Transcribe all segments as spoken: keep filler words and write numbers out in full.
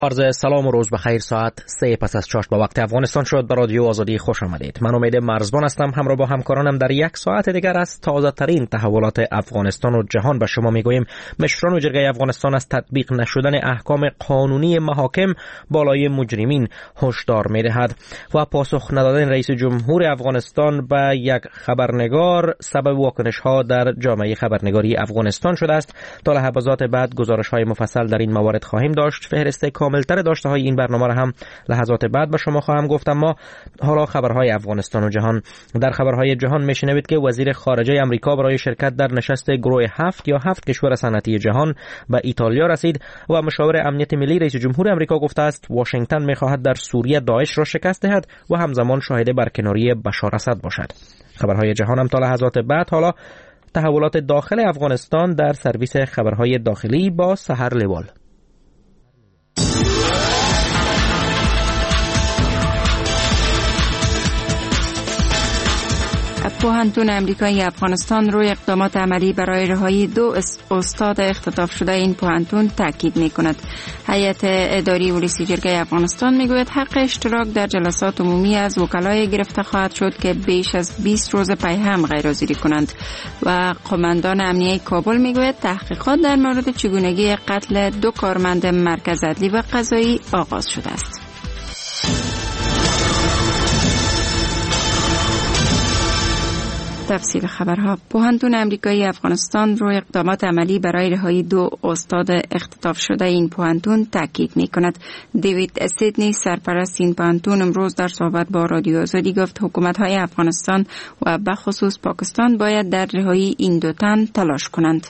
عرض سلام و روز بخیر. ساعت سه پس از چاشت با وقت افغانستان شد. به رادیو آزادی خوش آمدید. من امید مرزبان هستم. همراه با همکارانم در یک ساعت دیگر از تازه ترین تحولات افغانستان و جهان به شما میگوییم. مشران و جرگه افغانستان از تطبیق نشدن احکام قانونی محاکم بالای مجرمین هشدار میدهد و پاسخ ندادن رئیس جمهور افغانستان به یک خبرنگار سبب واکنش ها در جامعه خبرنگاری افغانستان شده است. تا لحظات بعد گزارش های مفصل در این موارد خواهیم داشت. فهرست کاملتر داشته های این برنامه را هم لحظات بعد به شما خواهم گفت. اما حالا خبرهای افغانستان و جهان. در خبرهای جهان میشنوید که وزیر خارجه امریکا برای شرکت در نشست گروه هفت یا هفت کشور صنعتی جهان به ایتالیا رسید و مشاور امنیت ملی رئیس جمهور امریکا گفته است واشنگتن میخواهد در سوریه داعش را شکست دهد و همزمان شاهد برکناری بشار اسد باشد. خبرهای جهان هم تا لحظات بعد. حالا تحولات داخل افغانستان در سرویس خبرهای داخلی با سحر لوال. پوهنتون امریکایی افغانستان روی اقدامات عملی برای رهایی دو استاد اختطاف شده این پوهنتون تاکید می‌کند. هیئت اداری ولسی جرگه افغانستان میگوید حق اشتراک در جلسات عمومی از وکلای گرفته خواهد شد که بیش از بیست روز پی هم غیرحاضری کنند و قماندان امنیه کابل میگوید تحقیقات در مورد چگونگی قتل دو کارمند مرکز عدلی و قضایی آغاز شده است. تفصیل خبرها. پوهنتون امریکایی افغانستان روی اقدامات عملی برای رهایی دو استاد اختطاف شده این پوهنتون تاکید می‌کند. دیوید سیدنی سرپرست این پوهنتون امروز در صحبت با رادیو آزادی گفت حکومت‌های افغانستان و به خصوص پاکستان باید در رهایی این دو تن تلاش کنند.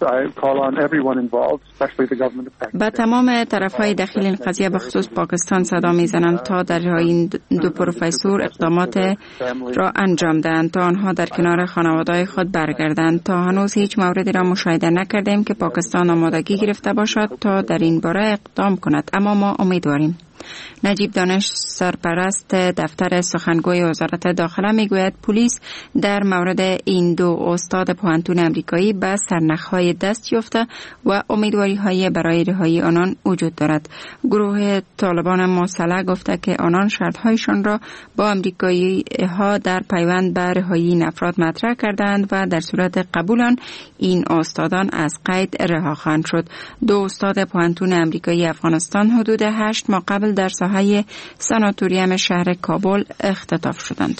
با تمام طرف‌های داخل این قضیه به خصوص پاکستان صدا می‌زنند تا در رهایی این دو پروفسور اقدامات را انجام دهند تا آنها در کنار خانواده‌های خود برگردند. تا هنوز هیچ موردی را مشاهده نکردیم که پاکستان آمادگی گرفته باشد تا در این باره اقدام کند، اما ما امیدواریم. نجیب دانش سرپرست دفتر سخنگوی وزارت داخله میگوید پلیس در مورد این دو استاد پوهنتون امریکایی به سرنخ‌های دست یافته و امیدواری‌های برای رهایی آنان وجود دارد. گروه طالبان مسلح گفته که آنان شرط‌هایشان را با امریکایی‌ها در پیوند به رهایی این افراد مطرح کردند و در صورت قبول آن این استادان از قید رها خواهند شد. دو استاد پوهنتون امریکایی افغانستان حدود هشت ماه قبل در ساحه ساناتوریوم شهر کابل اختطاف شدند.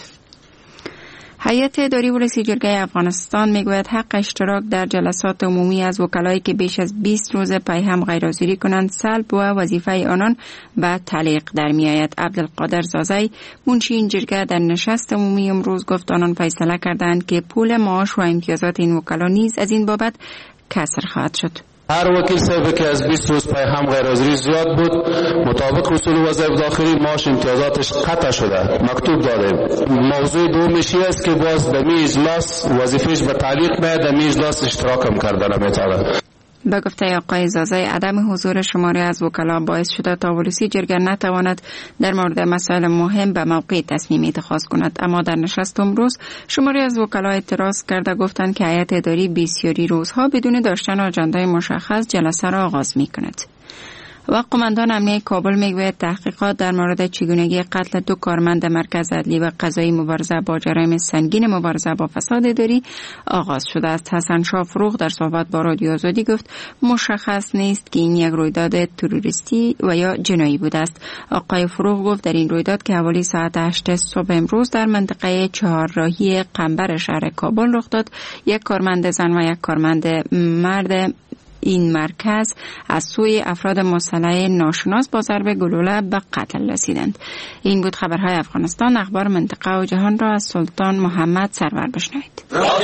هیئت اداری ولسی جرگه افغانستان میگوید حق اشتراک در جلسات عمومی از وکلایی که بیش از بیست روز پی هم غیرحاضری کنند سلب و وظیفه آنان به تعلیق در میآید. عبدالقادر زازی منشی این جرگه در نشست عمومی امروز گفت آنان فیصله کردند که پول معاش و امتیازات این وکلا نیز از این بابت کسر خواهد شد. هر وکیل صاحبی که از بیست روز پی هم غیرحاضری زیاد بود مطابق اصول وظایف داخلی معاش امتیازاتش قطع شده مکتوب داده. موضوع دومش است که باز در می اجلاس وظیفهش به تعلیق میاد، در می اجلاس اشتراک هم کردن نمیتونه. به گفته آقای زازی عدم حضور شماری از وکلا باعث شده تا ولسی جرگه نتواند در مورد مسائل مهم به موقع تصمیم اتخاذ کند. اما در نشست امروز شماری از وکلا اعتراض کرده گفتند که هیئت اداری بسیاری روزها بدون داشتن آژاندای مشخص جلسه را آغاز می کند. و قماندان امنیه کابل میگوید تحقیقات در مورد چگونگی قتل دو کارمند مرکز عدلی و قضایی مبارزه با جرایم سنگین مبارزه با فساد اداری آغاز شده است. حسن شاه فروغ در صحبت با رادیو آزادی گفت مشخص نیست که این یک رویداد تروریستی و یا جنایی بوده است. آقای فروغ گفت در این رویداد که حوالی ساعت هشت صبح امروز در منطقه چهارراهی قنبر شهر کابل رخ داد، یک کارمند زن و یک کارمند مرد این مرکز از سوی افراد مسلح ناشناس با ضرب گلوله به قتل رسیدند. این بود خبرهای افغانستان. اخبار منطقه و جهان را از سلطان محمد سرور بشنوید.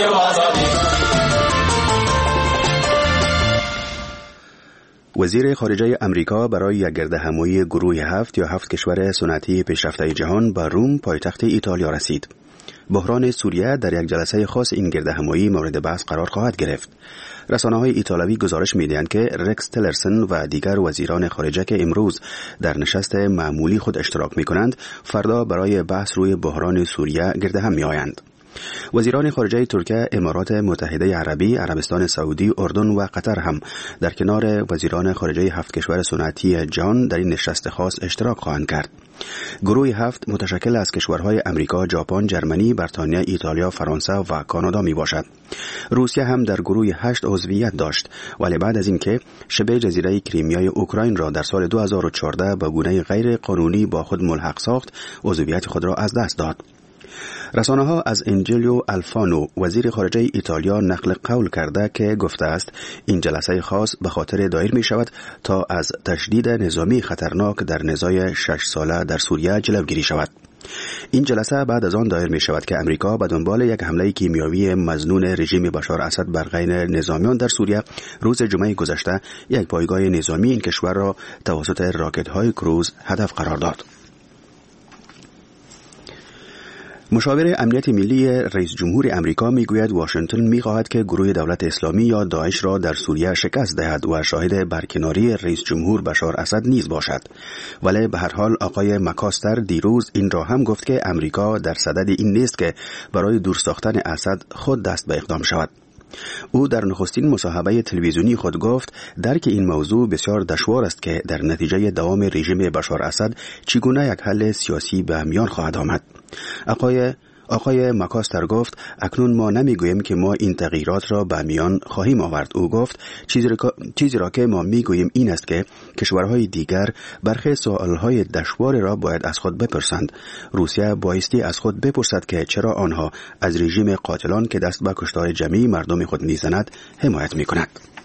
وزیر خارجه امریکا برای یک گردهمایی گروه هفت یا هفت کشور صنعتی پیشرفته جهان به روم پایتخت ایتالیا رسید. بحران سوریه در یک جلسه خاص این گردهمایی مورد بحث قرار خواهد گرفت. رسانه‌های ایتالوی گزارش می‌دهند که رکس تلرسن و دیگر وزیران خارجه که امروز در نشست معمولی خود اشتراک می‌کنند، فردا برای بحث روی بحران سوریه گرد هم می‌آیند. وزیران خارجه ترکیه، امارات متحده عربی، عربستان سعودی، اردن و قطر هم در کنار وزیران خارجه هفت کشور صنعتی جهان در این نشست خاص اشتراک خواهند کرد. گروه هفت متشکل از کشورهای امریکا، ژاپن، جرمنی، بریتانیا، ایتالیا، فرانسه و کانادا می باشد. روسیه هم در گروه هشت عضویت داشت، ولی بعد از اینکه شبه جزیره کریمیای اوکراین را در سال دو هزار و چهارده به گونه غیر قانونی با خود ملحق ساخت، عضویت خود را از دست داد. رسانه ها از انجلیو الفانو، وزیر خارجه ایتالیا، نقل قول کرده که گفته است این جلسه خاص به خاطر دایر می شود تا از تشدید نظامی خطرناک در نزاع شش ساله در سوریه جلوگیری شود. این جلسه بعد از آن دایر می شود که امریکا به دنبال یک حمله کیمیاوی مظنون رژیم بشار اسد بر غیر نظامیان در سوریه روز جمعه گذشته یک پایگاه نظامی این کشور را توسط راکت های کروز هدف قرار داد. مشاور امنیت ملی رئیس جمهور امریکا میگوید واشنگتن میخواهد که گروه دولت اسلامی یا داعش را در سوریه شکست دهد و شاهد برکناری رئیس جمهور بشار اسد نیز باشد. ولی به هر حال آقای مکاستر دیروز این را هم گفت که امریکا در صدد این نیست که برای دور ساختن اسد خود دست به اقدام شود. او در نخستین مصاحبه تلویزیونی خود گفت درک این موضوع بسیار دشوار است که در نتیجه دوام رژیم بشار اسد چگونه یک حل سیاسی به میان خواهد آمد. آقای آقای مکاستر گفت اکنون ما نمیگوییم که ما این تغییرات را به میان خواهیم آورد. او گفت چیزی را, چیزی را که ما میگوییم این است که کشورهای دیگر برخی سوالهای دشوار را باید از خود بپرسند. روسیه بایستی از خود بپرسد که چرا آنها از رژیم قاتلان که دست به کشتار جمعی مردم خود میزند حمایت میکند.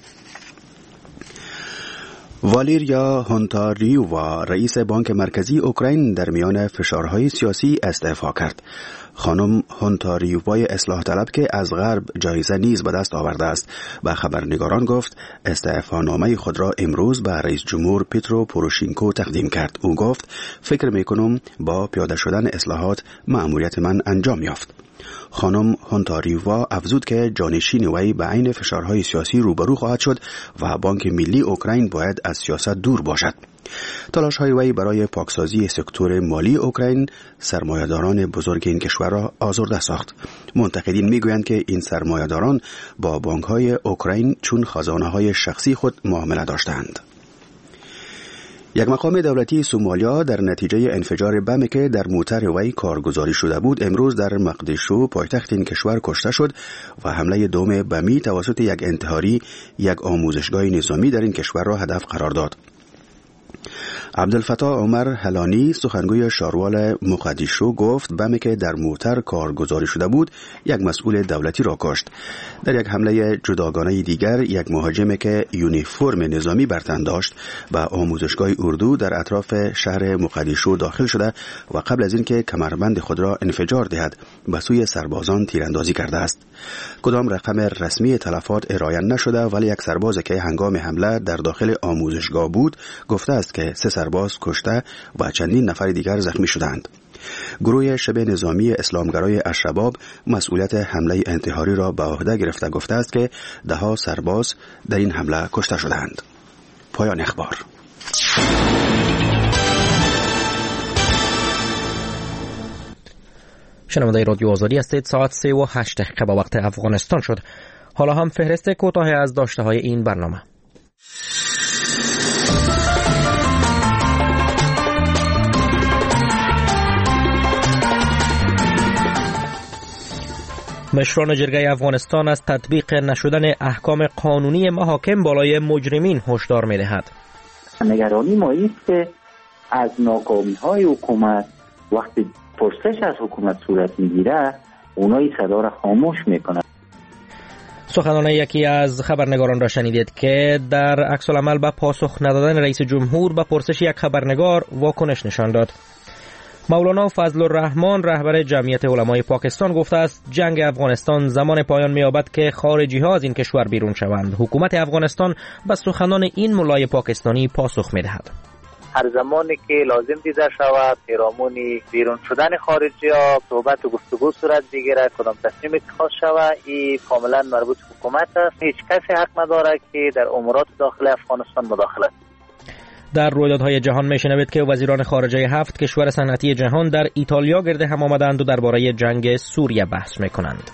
والریا هونتاریووا، رئیس بانک مرکزی اوکراین، در میان فشارهای سیاسی استعفا کرد. خانم هونتاریووای اصلاح طلب که از غرب جایزه نیز به دست آورده است، به خبرنگاران گفت استعفانامه خود را امروز به رئیس جمهور پیترو پوروشینکو تقدیم کرد. او گفت فکر میکنم با پیاده شدن اصلاحات مأموریت من انجام یافت. خانم هونتاریووا افزود که جانشین وی به عین فشارهای سیاسی روبرو خواهد شد و بانک ملی اوکراین باید از سیاست دور باشد. تلاش های وی برای پاکسازی سکتور مالی اوکراین سرمایه‌داران بزرگ این کشور را آزرده ساخت. منتقدین میگویند که این سرمایه‌داران با بانک های اوکراین چون خزانه های شخصی خود معامله داشتند. یک مقام دولتی سومالیا در نتیجه انفجار بمی که در موتر وی کارگزاری شده بود امروز در مقدیشو پایتخت این کشور کشته شد و حمله دوم بمی توسط یک انتحاری یک آموزشگاه نظامی در این کشور را هدف قرار داد. عبدالفتاح عمر هلانی، سخنگوی شاروال مقدیشو، گفت بمی که در موتر کارگزاری شده بود یک مسئول دولتی را کشت. در یک حمله جداگانه دیگر یک مهاجم که یونیفرم نظامی بر تن داشت به آموزشگاه اردو در اطراف شهر مقدیشو داخل شده و قبل از اینکه کمربند خود را انفجار دهد به سوی سربازان تیراندازی کرده است. کدام رقم رسمی تلفات ارائه نشده، ولی یک سرباز که هنگام حمله در داخل آموزشگاه بود گفته است که سه سرباز کشته و چندین نفر دیگر زخمی شدند. گروه شبه نظامی اسلامگرای الشباب مسئولیت حمله انتحاری را به عهده گرفته گفته است که ده ها سرباز در این حمله کشته شدند. پایان اخبار. شنونده رادیو آزادی هستید. ساعت سه و هشت دقیقه به وقت افغانستان شد. حالا هم فهرست کوتاهی از داشته های این برنامه. مشران جرگه افغانستان از تطبیق نشدن احکام قانونی محاکم بالای مجرمین هشدار می‌دهد. نگرانی ما است که از ناکامی‌های حکومت وقتی پرسش از حکومت صورت می‌گیره اونایی صدا را خاموش می‌کنند. سخنان یکی از خبرنگاران را شنیدید که در عکس العمل به پاسخ ندادن رئیس جمهور به پرسش یک خبرنگار واکنش نشان داد. مولانا فضل الرحمن رهبر جمعیت علمای پاکستان گفته است جنگ افغانستان زمان پایان می‌یابد که خارجی ها از این کشور بیرون شوند. حکومت افغانستان به سخنان این مولای پاکستانی پاسخ می‌دهد. هر زمانی که لازم دیده شود پیرامون بیرون شدن خارجی ها صحبت و گفتگو صورت بگیرد، کدام تصمیم اتخاذ شود، این کاملا مربوط به حکومت است. هیچ کسی حق نداره که در امورات داخل افغانستان مداخله. در رویدادهای جهان میشنوید که وزیران خارجه هفت کشور صنعتی جهان در ایتالیا گرد هم آمدند و درباره جنگ سوریه بحث میکنند.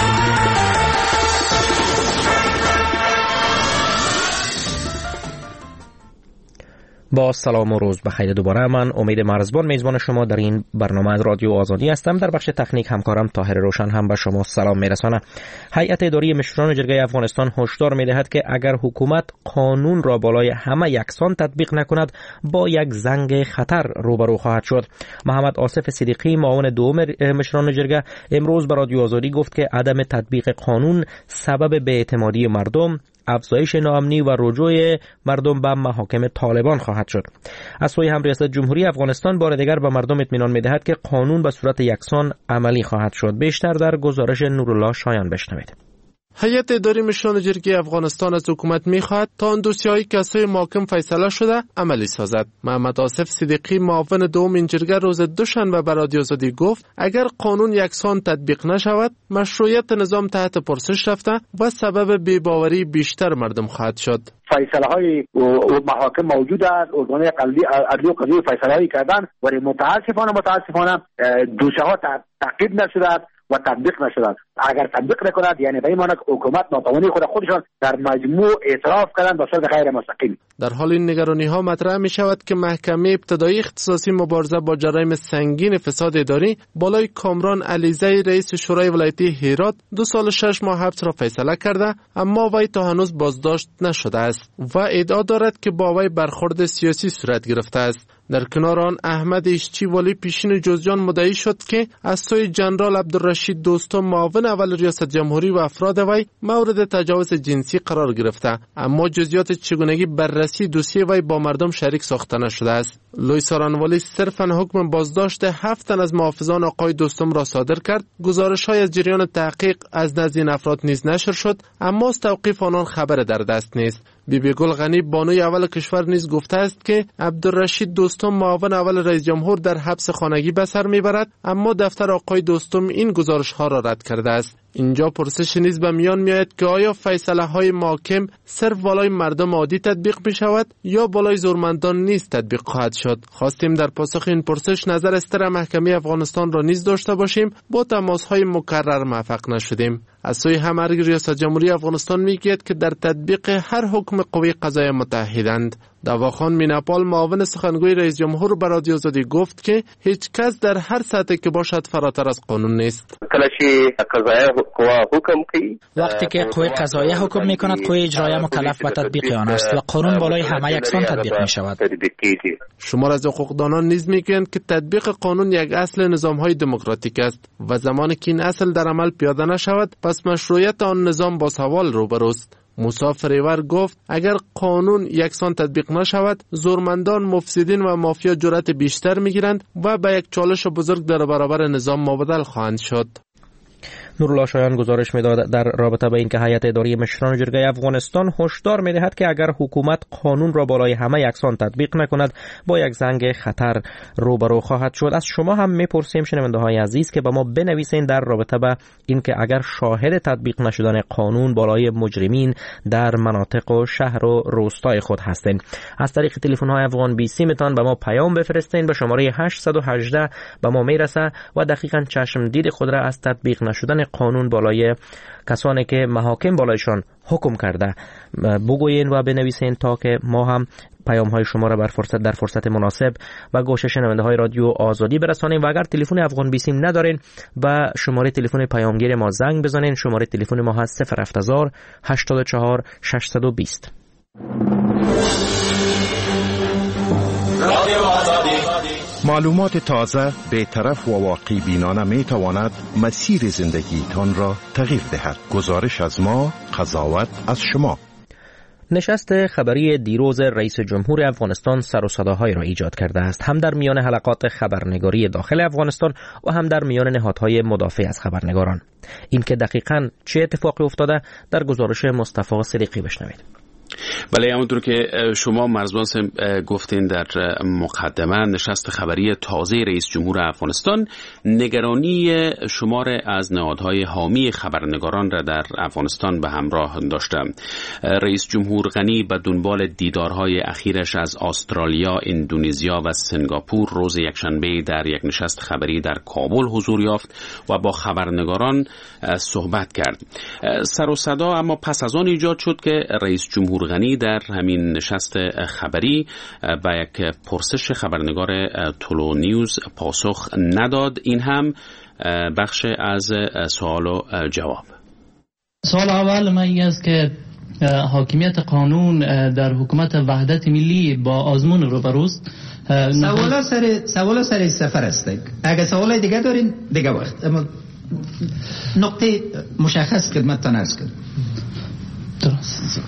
با سلام و روز بخیر دوباره. من امید مرزبان میزبان شما در این برنامه از رادیو آزادی هستم. در بخش تکنیک همکارم طاهر روشن هم به شما سلام میرسانه. هیئت اداری مشران جرگه افغانستان هشدار میدهد که اگر حکومت قانون را بالای همه یکسان تطبیق نکند با یک زنگ خطر روبرو خواهد شد. محمد آصف صدیقی معاون دوم مشران جرگه امروز به رادیو آزادی گفت که عدم تطبیق قانون سبب بی‌اعتمادی مردم، افزایش ناامنی و رجوع مردم به محاکم طالبان خواهد شد. از سوی هم ریاست جمهوری افغانستان بار دیگر به مردم اطمینان می‌دهد که قانون به صورت یکسان عملی خواهد شد. بیشتر در گزارش نورالله شایان بشنوید. هیئت اداری مشران جرگه افغانستان از حکومت می‌خواهد تا آن دوسیه‌های که از سوی محاکم فیصله شده عملی سازد. محمد آصف صدیقی معاون دوم این جرگه روز دوشنبه به رادیو آزادی گفت اگر قانون یکسان تطبیق نشود مشروعیت نظام تحت پرسش رفته و سبب بی‌باوری بیشتر مردم خواهد شد. فیصله های محاکم موجود است، ارگان عدلی و قضایی فیصله هایی کردن ولی متاسفانه متاسفانه دوسیه ها تعقیب نشده و تطبیق نشدند. اگر تطبیق نکند یعنی به این معنی حکومت ناتوانی خود خودشان در مجموع اعتراف کردن به صورت غیر مستقیم. در حال این نگرانی ها مطرح می شود که محکمه ابتدایی اختصاصی مبارزه با جرایم سنگین فساد اداری بالای کامران علیزی رئیس شورای ولایتی هرات دو سال شش ماه حبس را فیصله کرده، اما وی تا هنوز بازداشت نشده است و ادعا دارد که با وی برخورد سیاسی صورت گرفته است. در کنار آن احمد اشچی ولی پیشین جوزجان مدعی شد که از سوی جنرال عبدالرشید دوستم معاون اول ریاست جمهوری و افراد وی مورد تجاوز جنسی قرار گرفته، اما جزئیات چگونگی بررسی دوسیه وی با مردم شریک ساخته نشده است. لوی سارانوالی صرفاً حکم بازداشت هفت تن از محافظان آقای دوستم را صادر کرد. گزارش‌های از جریان تحقیق از نزد این افراد نیز نشر شد، اما از توقیف آنان خبر در دست نیست. بی بی گل غنی بانوی اول کشور نیز گفته است که عبدالرشید دوستم معاون اول رئیس جمهور در حبس خانگی به سر میبرد، اما دفتر آقای دوستم این گزارش ها را رد کرده است. اینجا پرسش نیز به میان میآید که آیا فیصله های محاکم صرف بالای مردم عادی تطبیق می شود یا بالای زورمندان نیز تطبیق خواهد شد؟ خواستیم در پاسخ این پرسش نظر استر محکمه افغانستان را نیز داشته باشیم، با تماس های مکرر موفق نشدیم. از سوی همارگ ریاست جمهوری افغانستان میگوید که در تطبیق هر حکم قوی قضاییه متحدند. دواخان میناپال معاون سخنگوی رئیس جمهور به رادیو آزادی گفت که هیچ کس در هر سطح که باشد فراتر از قانون نیست. وقتی که قوه قضاییه حکم میکند قوه اجراییه مکلف به تطبیق آن است و قانون بالای همه یکسان تطبیق می شود. شمار از حقوقدانان نیز میگویند که تطبیق قانون یک اصل نظام‌های دموکراتیک است و زمانی که این اصل در عمل پیاده نشود پس مشروعیت آن نظام با سوال روبروست. موسی فریور گفت اگر قانون یکسان تطبیق نشود زورمندان، مفسدین و مافیا جرأت بیشتر میگیرند و به یک چالش بزرگ در برابر نظام مبدل خواهند شد. نورالله شایان گزارش می‌داد در رابطه با اینکه هیئت اداری مشران جرگه افغانستان هشدار می‌دهد که اگر حکومت قانون را بالای همه یکسان تطبیق نکند با یک زنگ خطر روبرو خواهد شد. از شما هم می‌پرسیم شنونده‌های عزیز که با ما بنویسین در رابطه با اینکه اگر شاهد تطبیق نشدن قانون بالای مجرمین در مناطق و شهر و روستای خود هستین. از طریق تلفن‌های افغان بیسی میتون به ما پیام بفرستین به شماره هشت یک هشت به ما میرسه و دقیقاً چشم دید خود را از تطبیق نشدن قانون بالای کسانی که محاکم بالایشان حکم کرده بگوین و بنویسین تا که ما هم پیام های شما را بر فرصت در فرصت مناسب و گوش شنونده های رادیو آزادی برسانیم. و اگر تلفن افغان بیسیم ندارین با شماره تلفن پیامگیر ما زنگ بزنین. شماره تلفن ما هست صفر هفت هزار هشتاد و چهار ششصد و بیست. معلومات تازه، بی‌طرف و واقعی بینانه می تواند مسیر زندگی تان را تغییر دهد. گزارش از ما، قضاوت از شما. نشست خبری دیروز رئیس جمهور افغانستان سر و صداهایی را ایجاد کرده است، هم در میان حلقات خبرنگاری داخل افغانستان و هم در میان نهادهای مدافع از خبرنگاران. این که دقیقاً چه اتفاقی افتاده در گزارش مصطفی صدیقی بشنوید. بله، همونطور که شما مرزبان گفتین در مقدمه، نشست خبری تازه رئیس جمهور افغانستان نگرانی شمار از نهادهای حامی خبرنگاران را در افغانستان به همراه داشته. رئیس جمهور غنی به دنبال دیدارهای اخیرش از استرالیا، اندونزیا و سنگاپور روز یکشنبه در یک نشست خبری در کابل حضور یافت و با خبرنگاران صحبت کرد. سر و صدا اما پس از آن ایجاد شد که رئیس جمهور غنی در همین نشست خبری با یک پرسش خبرنگار تولو نیوز پاسخ نداد. این هم بخش از سوال و جواب. سوال اول من این است که حاکمیت قانون در حکومت وحدت ملی با آزمون روبروست. سوالا سر سوالا سر سفر است. اگه سوال دیگه دارین دیگه وقت، اما نقطه مشخص خدمتتان عرض کنم. درست.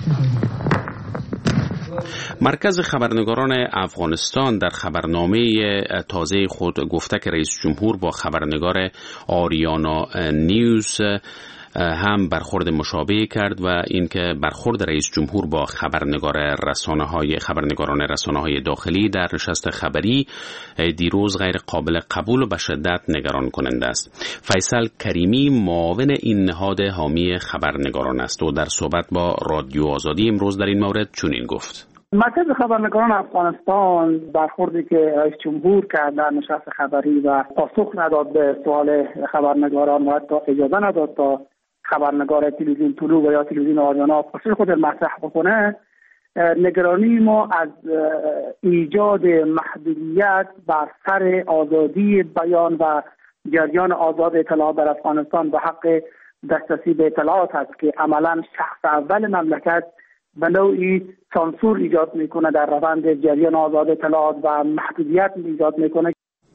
مرکز خبرنگاران افغانستان در خبرنامه تازه خود گفته که رئیس جمهور با خبرنگار آریانا نیوز هم برخورد مشابه کرد و اینکه برخورد رئیس جمهور با خبرنگار رسانه‌های خبرنگاران رسانه‌های داخلی در نشست خبری دیروز غیر قابل قبول و به شدت نگران کننده است. فیصل کریمی معاون این نهاد حامی خبرنگاران است و در صحبت با رادیو آزادی امروز در این مورد چنین گفت: مرکز خبرنگاران افغانستان برخوردی که رئیس جمهور کرد در نشست خبری و پاسخ نداد به سوال خبرنگاران و حتی اجازه نداد تا خبرنگار تلویزیون طلوع و یا تلویزیون آریانا پاسخ خود مطرح بکنه، نگرانی ما از ایجاد محدودیت بر سر آزادی بیان و جریان آزاد اطلاعات در افغانستان به حق دسترسی به اطلاعات است که عملا شخص اول مملکت به نوعی سانسور ایجاد میکنه در روند جریان آزاد اطلاعات و محدودیت ایجاد میکنه.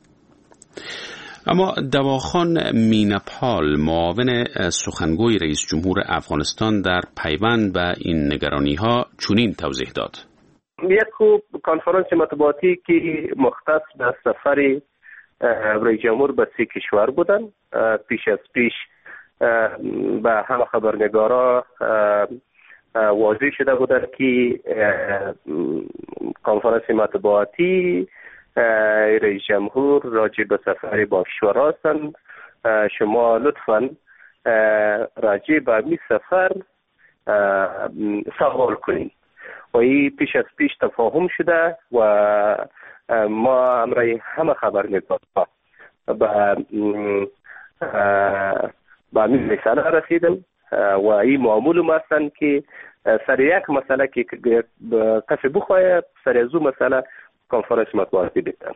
اما دواخان مینپال معاون سخنگوی رئیس جمهور افغانستان در پیوند به این نگرانی ها چنین توضیح داد: یک خوب کنفرانس مطبوعاتی که مختص به سفر رئیس جمهور به سه کشور بودن، پیش از پیش به همه خبرنگارا واضح شده بودن که کنفرانس مطبوعاتی رئیس جمهور راجع به سفر با کشورها هستند. شما لطفاً راجع به این سفر سوال کنید و این پیش از پیش تفاهم شده و ما امرای همه خبرنگارها به به این مسئله رسیدیم و این معمول هستند که سر یک مسئله که کسی بخواهد سر از اون مسئله کنفرانس مطبوعاتی بیدن.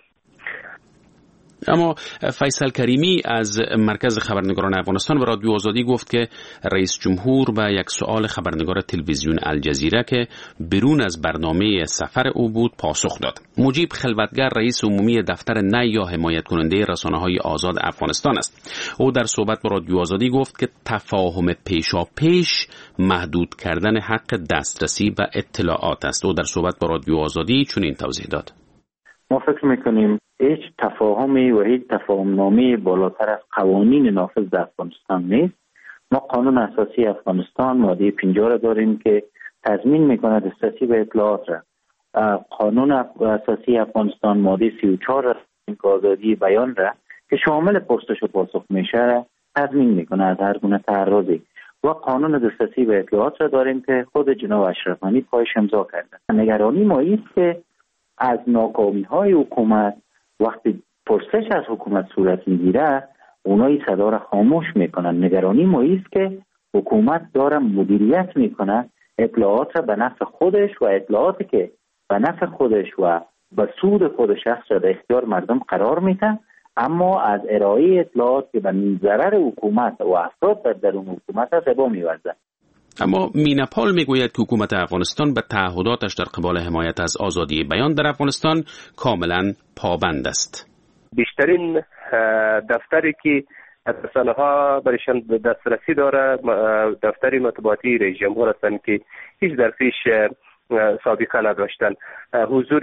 اما فیصل کریمی از مرکز خبرنگاران افغانستان و رادیو آزادی گفت که رئیس جمهور به یک سوال خبرنگار تلویزیون الجزیره که برون از برنامه سفر او بود پاسخ داد. مجیب خلوتگر رئیس عمومی دفتر نه یا حمایت کننده رسانه‌های آزاد افغانستان است. او در صحبت با رادیو آزادی گفت که تفاهم پیشا پیش محدود کردن حق دسترسی به اطلاعات است. او در صحبت با رادیو آزادی چنین توضیح داد: ما فکر میکنیم هیچ تفاهمی و هیچ تفاهم نامه بالاتر از قوانین نافذ در افغانستان نیست. ما قانون اساسی افغانستان ماده پنجاه را داریم که تضمین میکنه دسترسی به اطلاعات را. قانون اساسی افغانستان ماده سی و چهار را که آزادی بیان را که شامل پرسش و پاسخ میشه تضمین میکنه از هر گونه تعرضی، و قانون دسترسی به اطلاعات را داریم که خود جناب اشرف غنی پایش امضا کرده. نگرانی ما است که از ناکامی های حکومت وقتی پرسش از حکومت صورت میگیره اونایی صدا را خاموش میکنن. نگرانی ما است که حکومت داره مدیریت میکنه اطلاعات را به نفع خودش و اطلاعاتی که به نفع خودش و به سود خود شخص را در اختیار مردم قرار میده، اما از ارائه اطلاعات که به ضرر حکومت و افراد در درون حکومت است ابا میورزه. اما مینپال میگوید که حکومت افغانستان به تعهداتش در قبال حمایت از آزادی بیان در افغانستان کاملا پابند است. بیشترین دفتری که رسانه‌ها برایشان دسترسی داره دفتری مطبوعاتی رئیس جمهور هستند که هیچ در پیش سابقه نداشتن. حضور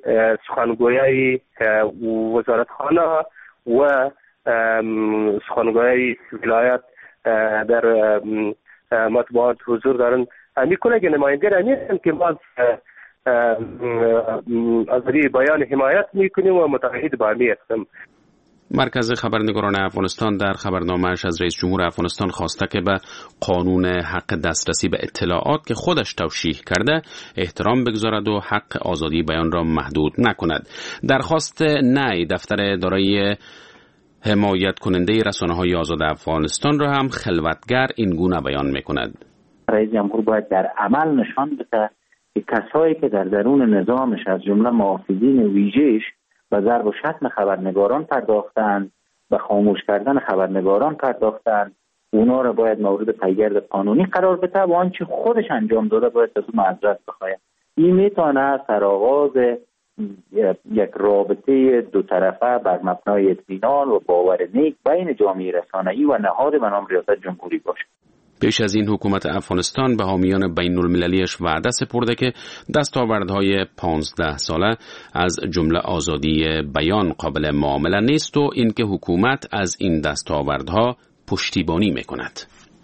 سخنگوی وزارتخانه و سخنگوی ولایت در مطبوعات حضور دارن امی کلگ نماینده امی که ما آزادی بیان حمایت میکنیم و متحد با امی هستم. مرکز خبرنگاران افغانستان در خبرنامه‌اش از رئیس جمهور افغانستان خواسته که به قانون حق دسترسی به اطلاعات که خودش توشیح کرده احترام بگذارد و حق آزادی بیان را محدود نکند. درخواست نی دفتر دارای حمایت کننده رسانه‌های آزاد افغانستان را هم خلوتگر این گونه بیان می‌کند. رئیس جمهور باید در عمل نشان بده که کسایی که در درون نظامش از جمله محافظین ویژه‌اش و ضرب و شتم خبرنگاران پرداختند و خاموش کردن خبرنگاران پرداختند، اونا را باید مورد پیگرد قانونی قرار بده و آنچه خودش انجام داده باید از اون معذرت بخواهد. این میتونه سرآغاز یک رابطه دو طرفه بر مبنای اطمینان و باور نیک بین جامعه رسانه‌ای و نهاد به نام ریاست جمهوری باشد. پیش از این حکومت افغانستان به حامیان بین المللیش وعده سپرده که دستاوردهای پانزده ساله از جمله آزادی بیان قابل معامله نیست و اینکه حکومت از این دستاوردها پشتیبانی میکند.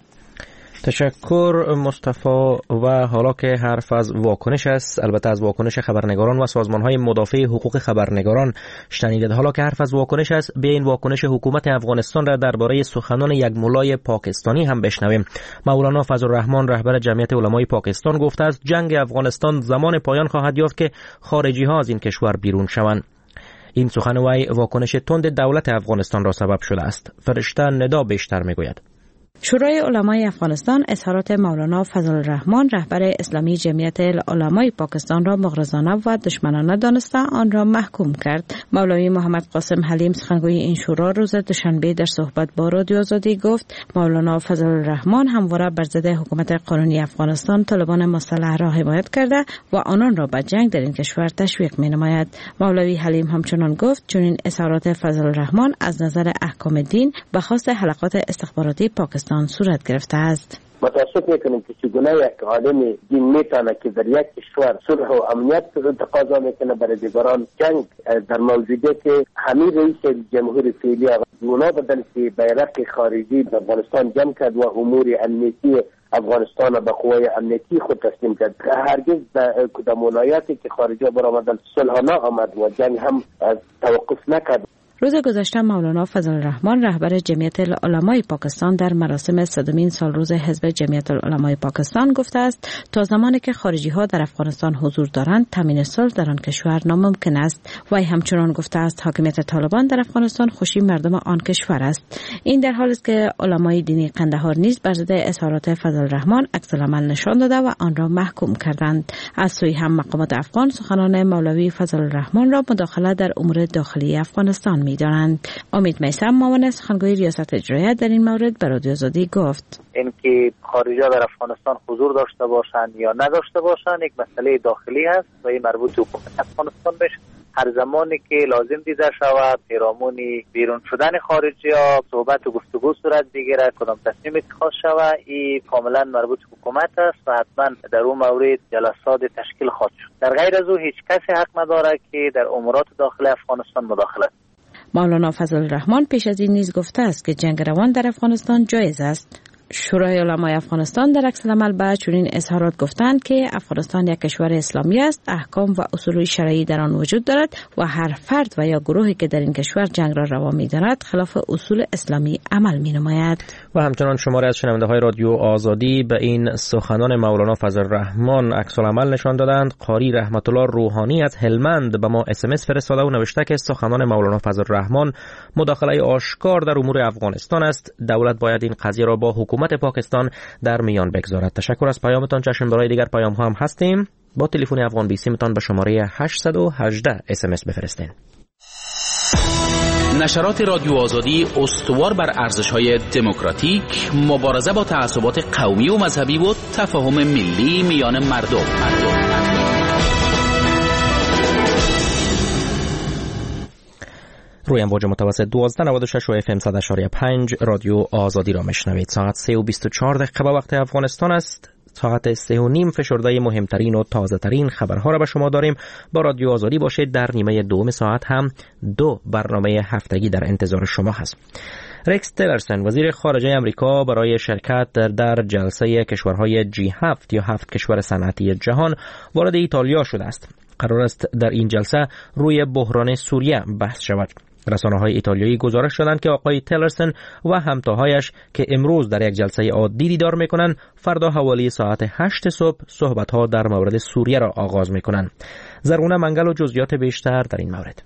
تشکر مصطفی. و حالا که حرف از واکنش است، البته از واکنش خبرنگاران و سازمان‌های مدافع حقوق خبرنگاران شنیدید. حالا که حرف از واکنش است، بیاین واکنش حکومت افغانستان را درباره سخنان یک مولای پاکستانی هم بشنویم. مولانا فضل الرحمن رهبر جمعیت علمای پاکستان گفته است جنگ افغانستان زمان پایان خواهد یافت که خارجی‌ها از این کشور بیرون شوند. این سخن وی واکنش تند دولت افغانستان را سبب شده است. فرشته ندا بیشتر میگوید. شورای علمای افغانستان اظهارات مولانا فضل الرحمن رهبر اسلامی جمعیت علمای پاکستان را مغرضانه و دشمنانه دانسته آن را محکوم کرد. مولوی محمد قاسم حلیم سخنگوی این شورا روز دوشنبه در صحبت با رادیو آزادی گفت مولانا فضل الرحمن همواره بر ضد حکومت قانونی افغانستان طالبان مسلح را حمایت کرده و آنان را به جنگ در این کشور تشویق می‌نماید. مولوی حلیم همچنان گفت چنین اظهارات فضل الرحمن از نظر احکام دین به خواست حلقات استخباراتی پاکستان صورت گرفته است. متاسف میکنیم که چگونه یک عالم دین میتونه که در یک کشور صلح و امنیت تقاضا میکنه برای دیگران جنگ در موجودیت که همین رئیس جمهور فعلی اونا بدن که بیرق خارجی به افغانستان جمع کرد و امور امنیتی افغانستان به قوای امنیتی خود تسلیم کرد. هرگز به کدام ولایتی که خارجی برآمدن صلح نآمد و جنگ هم توقف نکرد. روز گذشته مولانا فضل الرحمن رهبر جمعیت علمای پاکستان در مراسم صدمین سالروز حزب جمعیت علمای پاکستان گفته است تا زمانی که خارجی ها در افغانستان حضور دارند تامین صلح در آن کشور ناممکن است. وی همچنان گفته است حاکمیت طالبان در افغانستان خوشی مردم آن کشور است. این در حالی است که علمای دینی قندهار نیز بر ضد اظهارات فضل الرحمن عکس العمل نشان داده و آن را محکوم کردند. از سوی هم مقامات افغان سخنان مولوی فضل الرحمن را مداخله در امور داخلی افغانستان می‌دانند. امید میثم معاون سخنگوی ریاست اجرایی در این مورد به رادیو آزادی گفت اینکه خارجی‌ها در افغانستان حضور داشته باشند یا نداشته باشند یک مسئله داخلی است و این مربوط به حکومت افغانستان میشه. هر زمانی که لازم دیده شود پیرامون بیرون شدن خارجی‌ها صحبت و گفتگو صورت بگیرد کدام تصمیم اتخاذ شود این کاملا مربوط به حکومت است و حتما در اون مورد جلسات تشکیل خواهد شد. در غیر از او هیچ کسی حق ندارد که در امورات داخلی افغانستان مداخله کند. مولانا فضل الرحمن پیش از این نیز گفته است که جنگ روان در افغانستان جایز است. شورای علمای افغانستان در عکس العمل به چنین اظهارات گفتند که افغانستان یک کشور اسلامی است، احکام و اصول شرعی در آن وجود دارد و هر فرد و یا گروهی که در این کشور جنگ را روا می‌داند خلاف اصول اسلامی عمل می‌نماید. و همچنان شماری از شنونده‌های رادیو آزادی به این سخنان مولانا فضل الرحمن عکس العمل نشان دادند. قاری رحمت الله روحانی از هلمند به ما اس ام اس فرستاده و نوشته که سخنان مولانا فضل الرحمن مداخله آشکار در امور افغانستان است. دولت باید این قضیه را با حکومت پاکستان در میان بگذارد. تشکر از پیامتان. چشم برای دیگر پیام ها هم هستیم. با تلفن افغان بیسی متان به شماره هشت یک هشت اس ام اس بفرستین. نشرات رادیو آزادی استوار بر ارزش‌های دموکراتیک، مبارزه با تعصبات قومی و مذهبی و تفاهم ملی میان مردم. مردم. روی امواج متوسط دوازده نود و شش و اف ام صد و شش و پنج رادیو آزادی را میشنوید. ساعت سه و بیست و چهار دقیقه به وقت افغانستان است. ساعت سه و نیم فشرده مهمترین و تازه ترین خبرها را به شما داریم. با رادیو آزادی باشید. در نیمه دوم ساعت هم دو برنامه هفتگی در انتظار شما هست. رکس تیلرسن وزیر خارجه امریکا برای شرکت در جلسه کشورهای جی هفت یا هفت کشور صنعتی جهان وارد ایتالیا شده است. قرار است در این جلسه روی بحران سوریه بحث شود. رسانه‌های ایتالیایی گزارش دادند که آقای تیلرسن و همتاهایش که امروز در یک جلسه عادی دیدار می‌کنند، فردا حوالی ساعت هشت صبح صحبت‌ها در مورد سوریه را آغاز می‌کنند. زرغونه منگل و جزئیات بیشتر در این مورد.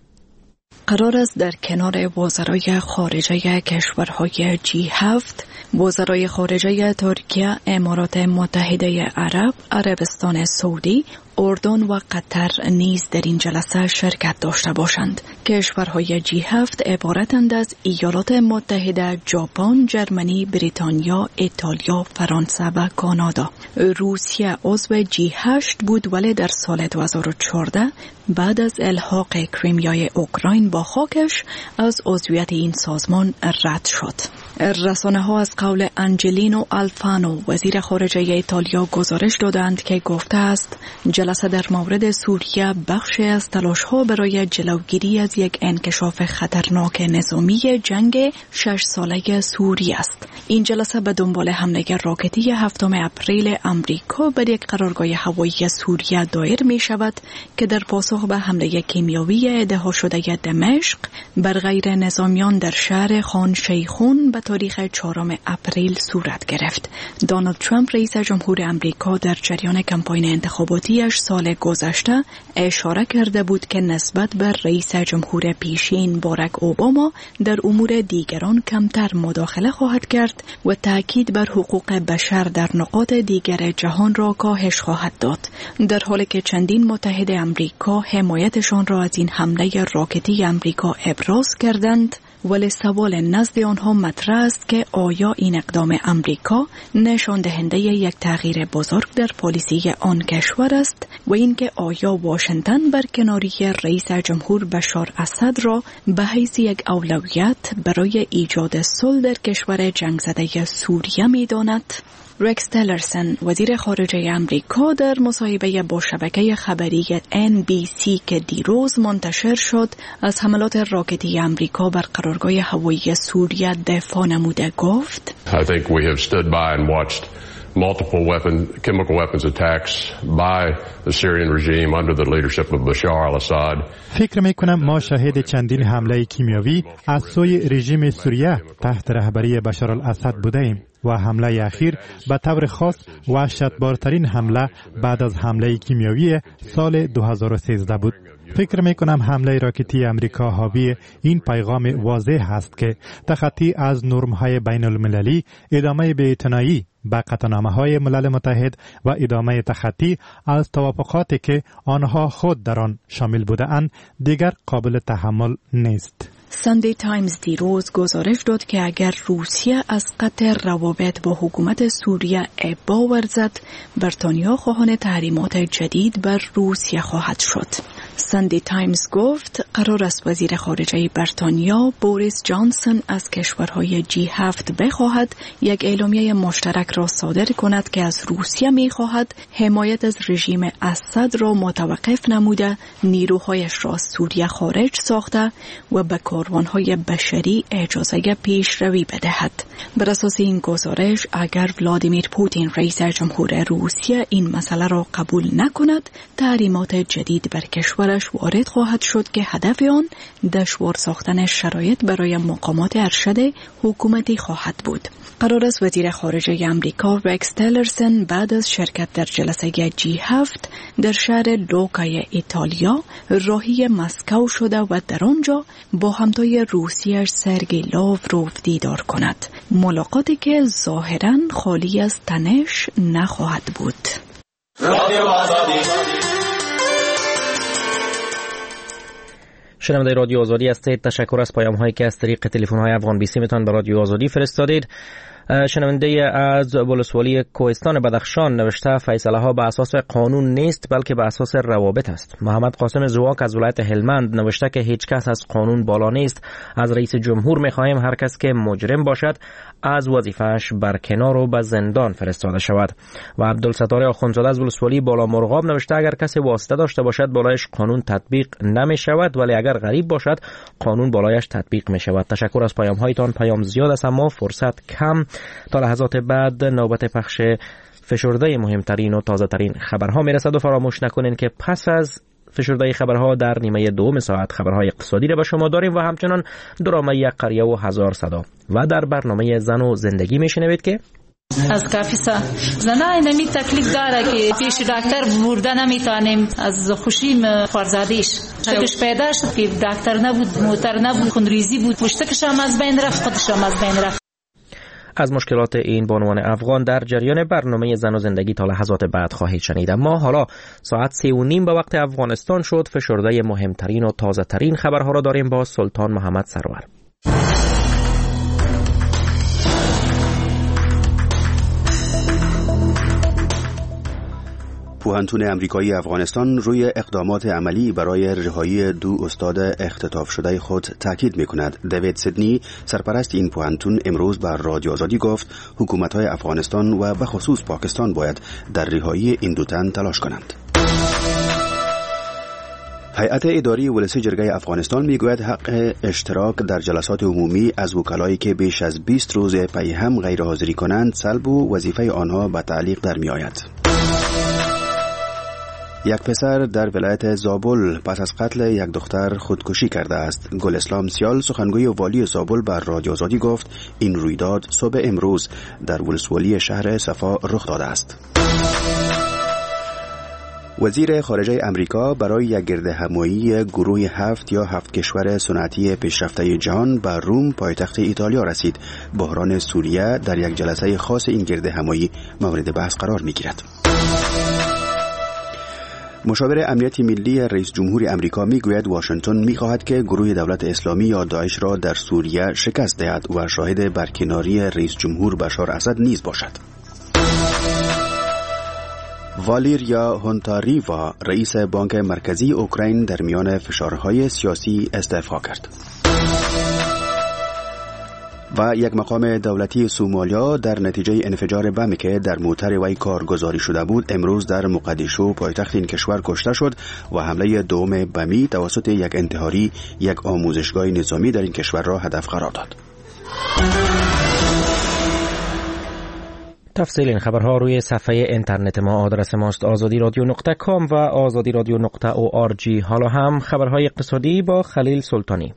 قرار است در کنار وزرای خارجه کشورهای جی هفت، وزرای خارجه ترکیه، امارات متحده عرب، عربستان سعودی، اردن و قطر نیز در این جلسه شرکت داشته باشند. کشورهای جی هفت عبارتند از ایالات متحده، ژاپن، ژرمنی، بریتانیا، ایتالیا، فرانسه و کانادا. روسیه عضو جی هشت بود ولی در سال دو هزار و چهارده بعد از الحاق کریمیای اوکراین با خاکش از عضویت این سازمان رد شد. رسانه ها از قول انجلینو آلفانو وزیر خارجه ایتالیا گزارش دادند که گفته است جلسه در مورد سوریه بخشی از تلاش ها برای جلوگیری از یک انکشاف خطرناک نظامی جنگ شش ساله سوریه است. این جلسه به دنبال حمله راکتی هفتم اپریل امریکا بر یک قرارگاه هوایی سوریه دایر می شود که در پاسخ به حمله کیمیاوی ادعا شده دمشق بر غیر نظامیان در شهر خان شیخون به تاریخ چهارم اپریل صورت گرفت. دونالد ترامپ رئیس جمهور امریکا در جریان کمپاین انتخاباتیش سال گذشته اشاره کرده بود که نسبت به رئیس جمهور پیشین باراک اوباما در امور دیگران کمتر مداخله خواهد کرد و تاکید بر حقوق بشر در نقاط دیگر جهان را کاهش خواهد داد، در حالی که چندین متحد امریکا حمایتشان را از این حمله راکتی امریکا ابراز کردند. ولی سوال نزد آنها مطرح است که آیا این اقدام امریکا نشان دهنده یک تغییر بزرگ در پالیسی آن کشور است و اینکه آیا واشنگتن برکناری رئیس جمهور بشار اسد را به حیث یک اولویت برای ایجاد صلح در کشور جنگ زده سوریه می‌داند؟ رکس تیلرسن وزیر خارجه امریکا در مصاحبه با شبکه خبری ان بی سی که دیروز منتشر شد از حملات راکتی امریکا بر قرارگاه هوایی سوریه دفاع نموده گفت I think we have stood by and watched multiple weapon chemical weapons attacks by the Syrian regime under the leadership of Bashar al-Assad. فکر می کنم ما شاهد چندین حمله کیمیاوی از سوی رژیم سوریه تحت رهبری بشار الاسد بوده ایم و حمله اخیر به طور خاص وحشتبارترین حمله بعد از حمله کیمیاوی سال دو هزار و سیزده بود. فکر می کنم حمله راکتی امریکا حاوی این پیغام واضح است که تخطی از نرم‌های بین المللی، ادامه بی‌اعتنایی به قطعنامه‌های ملل متحد و ادامه تخطی از توافقاتی که آنها خود در آن شامل بودند دیگر قابل تحمل نیست. ساندی تایمز دیروز گزارش داد که اگر روسیه از قطع روابط با حکومت سوریه ابا ورزد، بریتانیا خواهان تحریمات جدید بر روسیه خواهد شد. ساندی تایمز گفت قرار است وزیر خارجه بریتانیا بوریس جانسون از کشورهای جی هفت بخواهد یک اعلامیه مشترک را صادر کند که از روسیه می خواهد حمایت از رژیم اسد را متوقف نموده، نیروهایش را از سوریه خارج ساخته و به کاروانهای بشری اجازه پیشروی بدهد. بر اساس این گزارش اگر ولادیمیر پوتین رئیس جمهور روسیه این مسئله را قبول نکند، تحریمات جدید بر کشورش وارد خواهد شد که هدف آن دشوار ساختن شرایط برای مقامات ارشد حکومتی خواهد بود. قرار است وزیر خارجه امریکا رکس تیلرسن بعد از شرکت در جلسه جی هفت در شهر لوکای ایتالیا راهی مسکو شده و در آنجا با همتای روسیه‌اش سرگئی لاوروف دیدار کند. ملاقاتی که ظاهراً خالی از تنش نخواهد بود. شنونده رادیو آزادی هستید. تشکر از پیام هایی که از طریق تلفن های افغان بیسی میتون به رادیو آزادی فرستادید. شنونده از ولسوالی کوهستان بدخشان نوشته فیصله ها به اساس قانون نیست بلکه به اساس روابط است. محمد قاسم زواک از ولایت هلمند نوشته که هیچ کس از قانون بالا نیست. از رئیس جمهور می‌خواهیم هر کس که مجرم باشد از وظیفه‌اش برکنار و به زندان فرستاده شود. و عبدالستار آخوندزاده از ولسوالی بالا مرغاب نوشته اگر کسی واسطه داشته باشد بالایش قانون تطبیق نمی شود، ولی اگر غریب باشد قانون بالایش تطبیق می شود. تشکر از پیام هایتان. پیام زیاد است اما فرصت کم. تا لحظات بعد نوبت پخش فشرده مهمترین و تازه ترین خبرها می رسد و فراموش نکنین که پس از فشرده خبرها در نیمه دوم ساعت خبرهای اقتصادی را به شما داریم و همچنان درامه یک قریه و هزار صدا. و در برنامه زن و زندگی می شنوید که از کافیسا زنای نمی تکلیف داره که پیش دکتر برده نمیتونیم از خوشیم خورزادیش چکش پیدا شد که دکتر نبود، موتر نبود، خونریزی بود، پشتکش هم از بین رفت، خودش هم از بین رفت. از مشکلات این بانوان افغان در جریان برنامه زن و زندگی تا لحظات بعد خواهید شنید. اما حالا ساعت سه و نیم به وقت افغانستان شد. فشرده مهمترین و تازه ترین خبرها را داریم با سلطان محمد سرور. پوهنتون امریکایی افغانستان روی اقدامات عملی برای رهایی دو استاد اختطاف شده خود تاکید می‌کند. دیوید سیدنی سرپرست این پوهنتون امروز بر رادیو آزادی گفت حکومت‌های افغانستان و به خصوص پاکستان باید در رهایی این دو تن تلاش کنند. هیئت اداری ولسی جرگه افغانستان میگوید حق اشتراک در جلسات عمومی از وکلایی که بیش از بیست روز پی هم غیر حاضری کنند سلب و وظیفه آنها به تعلیق در میآید. یک پسر در ولایت زابل پس از قتل یک دختر خودکشی کرده است. گل اسلام سیال سخنگوی والی زابل بر رادیو آزادی گفت این رویداد صبح امروز در ولسوالی شهر صفا رخ داده است. وزیر خارجه امریکا برای یک گردهمایی گروه هفت یا هفت کشور صنعتی پیشرفته جهان به روم پایتخت ایتالیا رسید. بحران سوریه در یک جلسه خاص این گردهمایی مورد بحث قرار می‌گیرد. مشاور امنیت ملی رئیس جمهور امریکا میگوید واشنگتن میخواهد که گروه دولت اسلامی یا داعش را در سوریه شکست دهد و شاهد برکناری رئیس جمهور بشار اسد نیز باشد. والریا هونتاریوا رئیس بانک مرکزی اوکراین در میان فشارهای سیاسی استعفا کرد. و یک مقام دولتی سومالیا در نتیجه انفجار بمی که در موتر وی کارگزاری شده بود امروز در مقدیشو پایتخت این کشور کشته شد و حمله دوم بمی توسط یک انتحاری یک آموزشگاه نظامی در این کشور را هدف قرار داد. تفصیل این خبرها روی صفحه اینترنت ما. آدرس ماست آزادی رادیو نقطه کام و آزادی رادیو نقطه او آر جی. حالا هم خبرهای اقتصادی با خلیل سلطانی.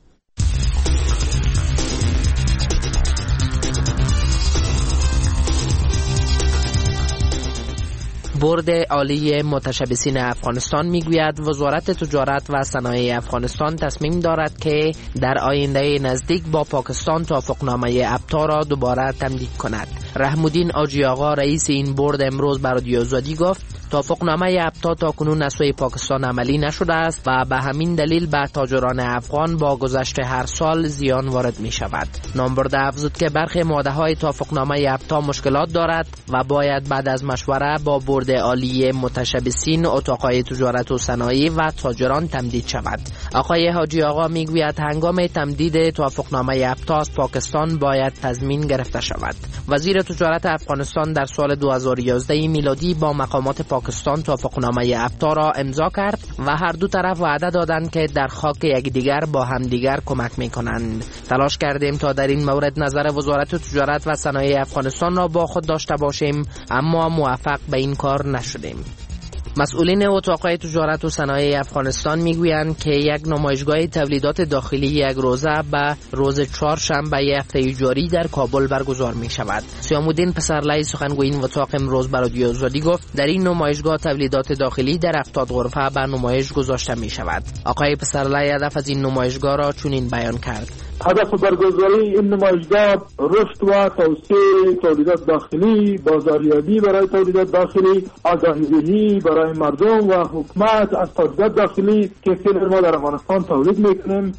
بورد عالی متشبثین افغانستان میگوید وزارت تجارت و صنایع افغانستان تصمیم دارد که در آینده نزدیک با پاکستان توافقنامه ابتا را دوباره تمدید کند. رحمالدین آجی آقا رئیس این بورد امروز بر رادیو آزادی گفت توافقنامه ابتا تاکنون از سوی پاکستان عملی نشده است و به همین دلیل به تاجران افغان با گذشت هر سال زیان وارد می شود. نامبرده افزود که برخی ماده های توافقنامه ابتا مشکلات دارد و باید بعد از مشوره با بورد عالی متشبثین اتاقهای تجارت و صنایع و تاجران تمدید شود. آقای حاجی آقا میگوید هنگام تمدید توافقنامه ابتا از پاکستان باید تضمین گرفته شود. وزیر تجارت افغانستان در سال دو هزار و یازده میلادی با مقامات پاکستان توافقنامه ابتا را امضا کرد و هر دو طرف وعده دادند که در خاک یکدیگر با همدیگر کمک میکنند. تلاش کردیم تا در این مورد نظر وزارت تجارت و صنایع افغانستان را با خود داشته باشیم اما موفق به این کار نشدیم. مسئولین اتاقهای تجارت و صنایع افغانستان میگویند که یک نمایشگاه تولیدات داخلی یک روزه به روز چهارشنبه هفته جاری در کابل برگزار می شود. سیامالدین پسرلی سخنگوی این اتاق امروز بر رادیو آزادی گفت در این نمایشگاه تولیدات داخلی در هفتاد غرفه به نمایش گذاشته می شود. آقای پسرلی هدف از این نمایشگاه را چنین بیان کرد: هدف برگزاری این نمایشگاه رشد و توسعه تولیدات داخلی، بازاریابی برای تولیدات داخلی، آگاهی‌دهی برای مردم و حکومت از تولیدات داخلی که فعلا ما در افغانستان تولید میکنیم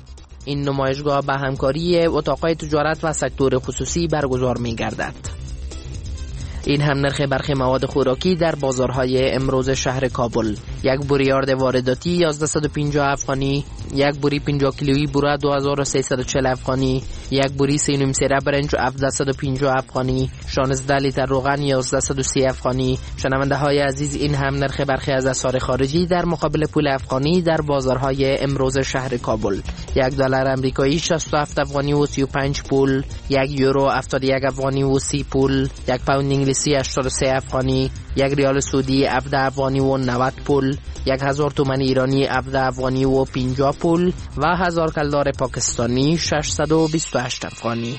این نمایشگاه به همکاری اتاقهای تجارت و سکتور خصوصی برگزار می گردد. این هم نرخ برخی مواد خوراکی در بازارهای امروز شهر کابل: یک بوری آرد وارداتی یازده و پنجاه افغانی، یک بوری پنجاه کیلویی بوره دو هزار و سیصد و چهل افغانی، یک بوری سه و نیم سیره برنج هفتصد و پنجاه افغانی، شانزده لیتر روغن یازده و سی افغانی. شنونده های عزیز، این هم نرخ برخی از اسعار خارجی در مقابل پول افغانی در بازارهای امروز شهر کابل: یک دلار آمریکایی شصت و هفت افغانی و سی و پنج پول، یک یورو هفتاد و یک افغانی و سی پول، یک پوند انگلیسی هشتاد و سه افغانی، یک ریال سعودی هفده افغانی و نود پول، یک هزار تومان ایرانی هفده افغانی و پنجاه پول و هزار کلدار پاکستانی ششصد و بیست و هشت افغانی.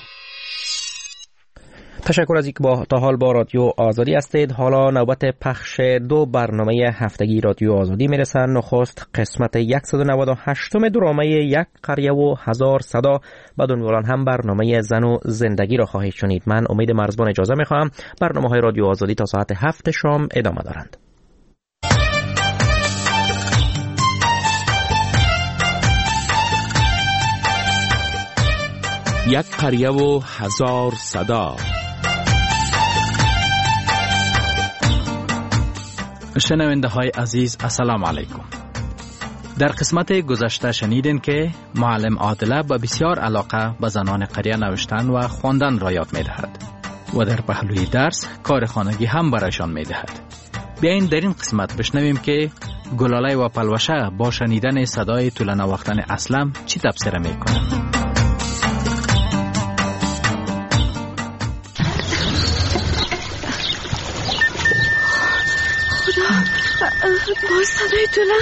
تشکر از اینکه با تا حال با رادیو آزادی هستید. حالا نوبت پخش دو برنامه هفتگی رادیو آزادی میرسن. نخست قسمت صد و نود و هشت درامه یک قریه و هزار صدا، بعد عنوان هم برنامه زن و زندگی را خواهید شنید. من امید مرزبان اجازه میخواهم. برنامه های رادیو آزادی تا ساعت هفت شام ادامه دارند. یک قریه و هزار صدا. شنونده های عزیز، السلام علیکم. در قسمت گذشته شنیدین که معلم عادله با بسیار علاقه به زنان قریه نوشتن و خواندن را یاد می دهد و در پهلوی درس کار خانگی هم برایشان می دهد. بیاین در این قسمت بشنویم که گلاله و پلوشه با شنیدن صدای طول نواختن اسلم چی تبصره می کنند. باز صدای طوله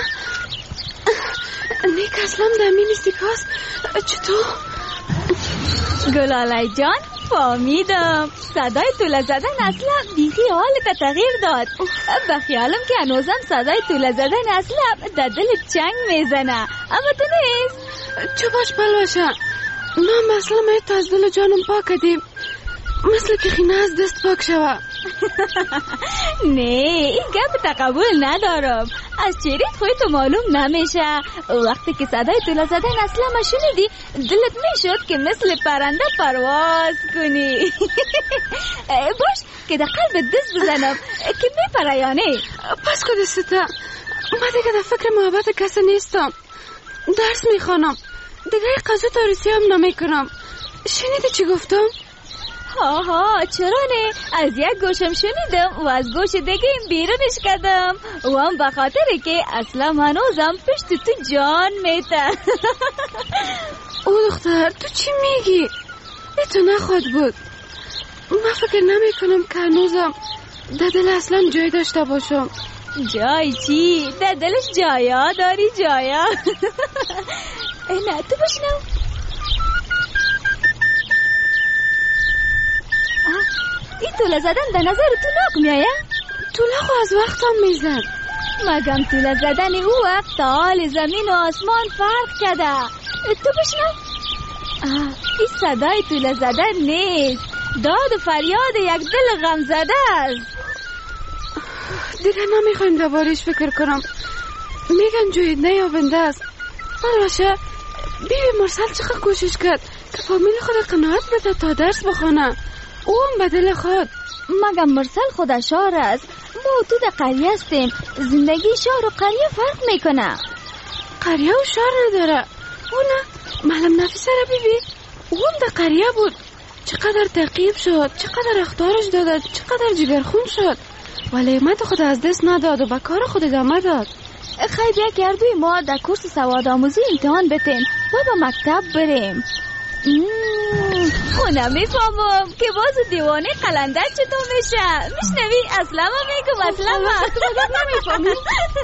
نیک اسلم دمی نیستی کاس چطور؟ گلاله جان فهمیدم صدای طوله زدن اسلم بیخی حالت تغییر داد. بخیالم که هنوزم صدای طوله زدن اسلم در دل چنگ میزنه، اما تو نیست. چو باش بلوشه ما مثلا مایت از دل جانم پاک کدیم، مثل که خینه از دست پاک شوه. نه این گپ تقبل ندارم. از چهرت خودتو معلوم نمیشه. وقتی که صدای طوله زدن اسلم شنیدی دلت میشد که مثل پرنده پرواز کنی. باش که در قلب دست بزنم که میپره. پس خودسته من دیگه در فکر محبت کسی نیستم. درس میخوانم دیگه قضا تاریسی هم نمیکنم. شنیدی چی گفتم؟ ها ها چرا نه؟ از یک گوشم شنیدم و از گوش دیگه بیرونش کردم و هم بخاطره که اصلا هنوزم پشت تو جان میته. او دختر تو چی میگی؟ ای تو نخواد بود. من فکر نمی کنم که هنوزم در دل اصلا جای داشته باشم. جای چی؟ در دلش جایا داری جایا. نه تو بشنو. این طوله زدن در نظر تو ناک میایه؟ طوله خو از وقتم میزد. مگم طوله زدن او وقت تا حال زمین و آسمان فرق کرده. تو بشنو. این صدای طوله زدن نیست، داد و فریاد یک دل غم زده است. دیگه نمیخوایم دوبارش فکر کنم. میگن جوید نیابنده است. باشه بیبی مرسل چقدر کوشش کرد که فامیل خود قناعت بده تا درس بخونه. او هم بدل خود. مگم مرسل خود شهر است، ما تو در قریه هستیم. زندگی شهر و قریه فرق میکنه. قریه و شهر نداره. او نه معلم نفیسه را بیبی او هم در قریه بود. چقدر تقیب شد، چقدر اختارش داد، چقدر جگرخون شد، ولی امت خود از دست نداد و به کار خود ادامه داد. خیلی بیا گردوی ما در کورس سواد آموزی امتحان بتیم و به مکتب بریم. خونه میفهمم که باز دیوانه قلندر چطور میشه. میشنوی اصلا ما میگم اصلا ما نمیفهمم.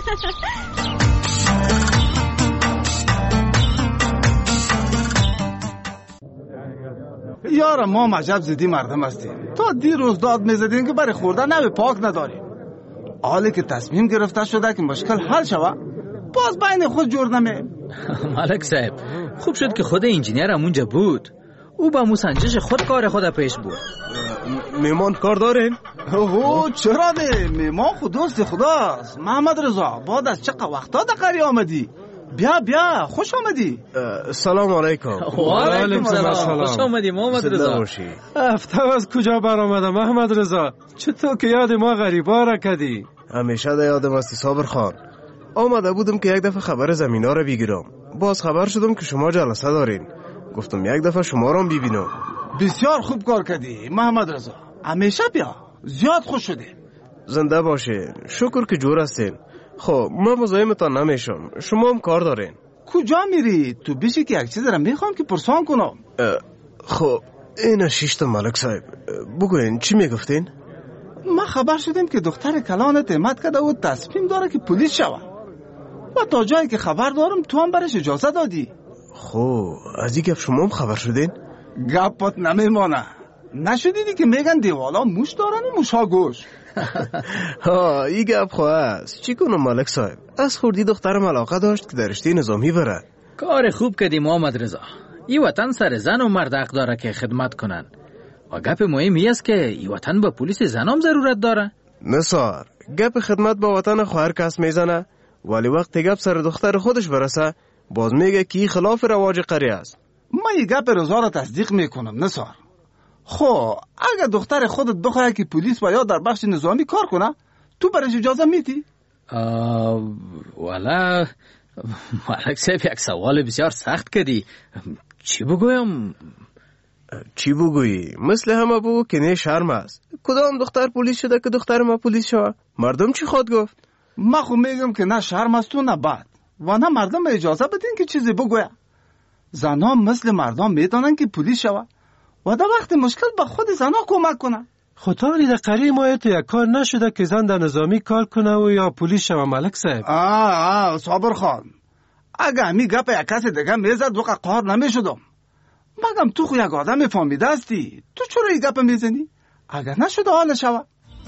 یارم ما مجب زدی مردم هستیم. تا دیروز داد میزدیم که برای خوردن نوی پاک نداریم. حالی که تصمیم گرفته شده که مشکل حل شوه باز بین خود جور نمی. ملک صاحب خوب شد که خود انجینیر همونجا بود. او با موسنجش خود کار خود پیش بود. میمان کار داریم؟ اوه چرا نه؟ میمان خود دوست خداست. محمد رضا بعد از چقدر وقتا در قریه آمدی؟ بیا بیا خوش آمدی. سلام علیکم. و علیکم سلام. خوش آمدی محمد رضا. هفته از کجا برآمده محمد رضا؟ چطور که یاد ما غریبا را کردی؟ همیشه در یادم هستی صابر خان. آمده بودم که یک دفعه خبر زمینا را بگیرم. باز خبر شدم که شما جلسه دارین. گفتم یک دفعه شما را ببینم. بسیار خوب کار کردی محمد رضا. همیشه بیا. زیاد خوش شده. زنده باشین. شکر که جور هستین. خب من مزاحمتان نمیشم. شما هم کار دارین. کجا میری؟ تو بیشی که یک چیز را میخوام که پرسان کنم. خب این شیشت ملک صاحب بگوین چی میگفتین؟ ما خبر شدیم که دختر کلانت اعتماد کرده و تصمیم داره که پلیس شود و تا جایی که خبر دارم تو هم برش اجازه دادی. خب از این گپ شما هم خبر شدین؟ گپات نمیمانه. نشدیدی که میگن دیوالا موش دارن و موشا گوش. ها این گپ خواه است. چی کنم ملک صاحب؟ از خوردی دخترم علاقه داشت که در رشته نظامی بره. کار خوب کردی محمد رضا. این وطن سر زن و مرد حق داره که خدمت کنن و گپ مهمی است که این وطن با پلیس زنام ضرورت داره. نصار گپ خدمت با وطن خواهر کس میزنه ولی وقتی گپ سر دختر خودش برسه باز میگه که خلاف رواج قریه است. من این گپ رضا را تصدیق میکنم نصار. خب اگه دختر خودت بخواه که پلیس و یا در بخش نظامی کار کنه تو برش اجازه میدی؟ والا ملک صاحب یک سوال بسیار سخت کردی. چی بگویم؟ چی بگویی؟ مثل همه بگو که نه شرم است. کدام دختر پلیس شده که دختر ما پلیس شود؟ مردم چی خود گفت؟ ما خو میگم که نه شرم است و نه بد و نه مردم اجازه بدین که چیزی بگویا. زنها مثل مردم میتونن که پلیس شود و در وقت مشکل به خود زنها کمک کنن. خطاری در قریه ما تو یک کار نشده که زن در نظامی کار کنه و یا پلیس شوه ملک صاحب. آه آه صابر خان اگه همی گپ یک کسی دیگه میزد وقت قهار نمیشدم. مگم تو خو یک آدم فهمیده هستی. تو چرا این گپ میزنی؟ اگر نشده حال شوه.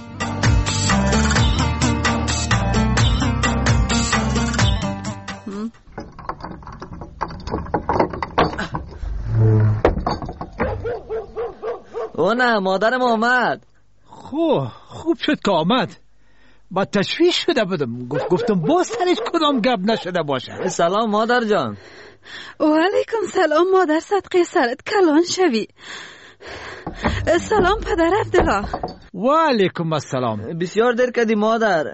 او نه مادرم آمد. خوب خوب شد که آمد. با تشویش شده بودم. گفت گفتم باز سرش کدام گپ نشده باشه. سلام مادر جان. و علیکم سلام مادر صدقه سرت کلان شوی. سلام پدر عبدالله. و علیکم السلام. بسیار دیر کردی مادر.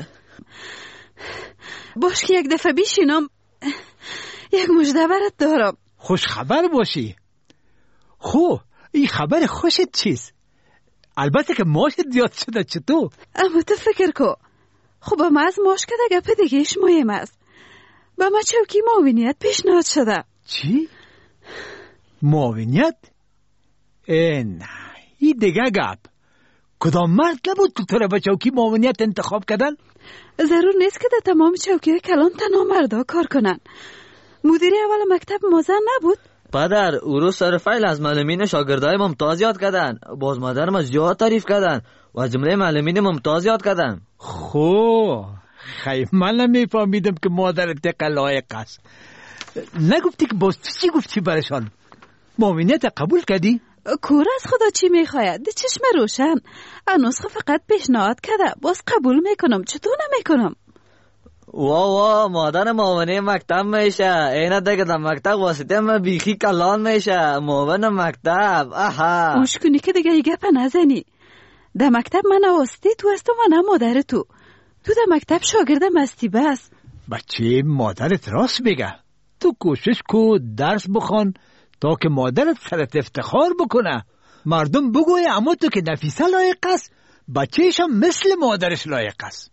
باش که یک دفعه بیشینم یک مژده برات دارم. خوش خبر باشی. خو این خبر خوشت چیست؟ البته که ماشت زیاد شده چطور؟ اما تو فکر کو خب ما از ماش کده گپ دیگهش مهم است. با ما چوکی معاونیت پیشنهاد شده. چی؟ معاونیت؟ ای نه این دیگه گپ. کدام مرد نبود که تو را به چوکی معاونیت انتخاب کردن؟ ضرور نیست که در تمام چوکی کلان تنها مردا کار کنن. مدیری اول مکتب مازن نبود؟ پدر او رو سر فایل از معلمین شاگردای ممتاز یاد کردن. باز مادرم از زیاد تعریف کردن و از جمله معلمین ممتاز یاد کردن. خو خیلی من نمیفهمیدم که مادرت دقیقا لایق است. نگفتی که باز چی گفتی برشان؟ معاونیت قبول کردی؟ کور از خدا چی میخواید؟ ده چشم روشن. انوسخه فقط پیشنهاد کرده باز قبول میکنم. چطور نمیکنم؟ وا وا مادر معاونه مکتب میشه. اینا دیگه در مکتب واسطه ما بیخی کلان میشه. معاون مکتب. آها مشکنی که دیگه گپ نزنی. در مکتب من واسطه تو است و من مادر تو. تو در مکتب شاگردم هستی بس. بچه مادرت راست بگه. تو کوشش کو درس بخوان تا که مادرت سرت افتخار بکنه. مردم بگوی اما تو که نفیسه لایق است بچهش هم مثل مادرش لایق است.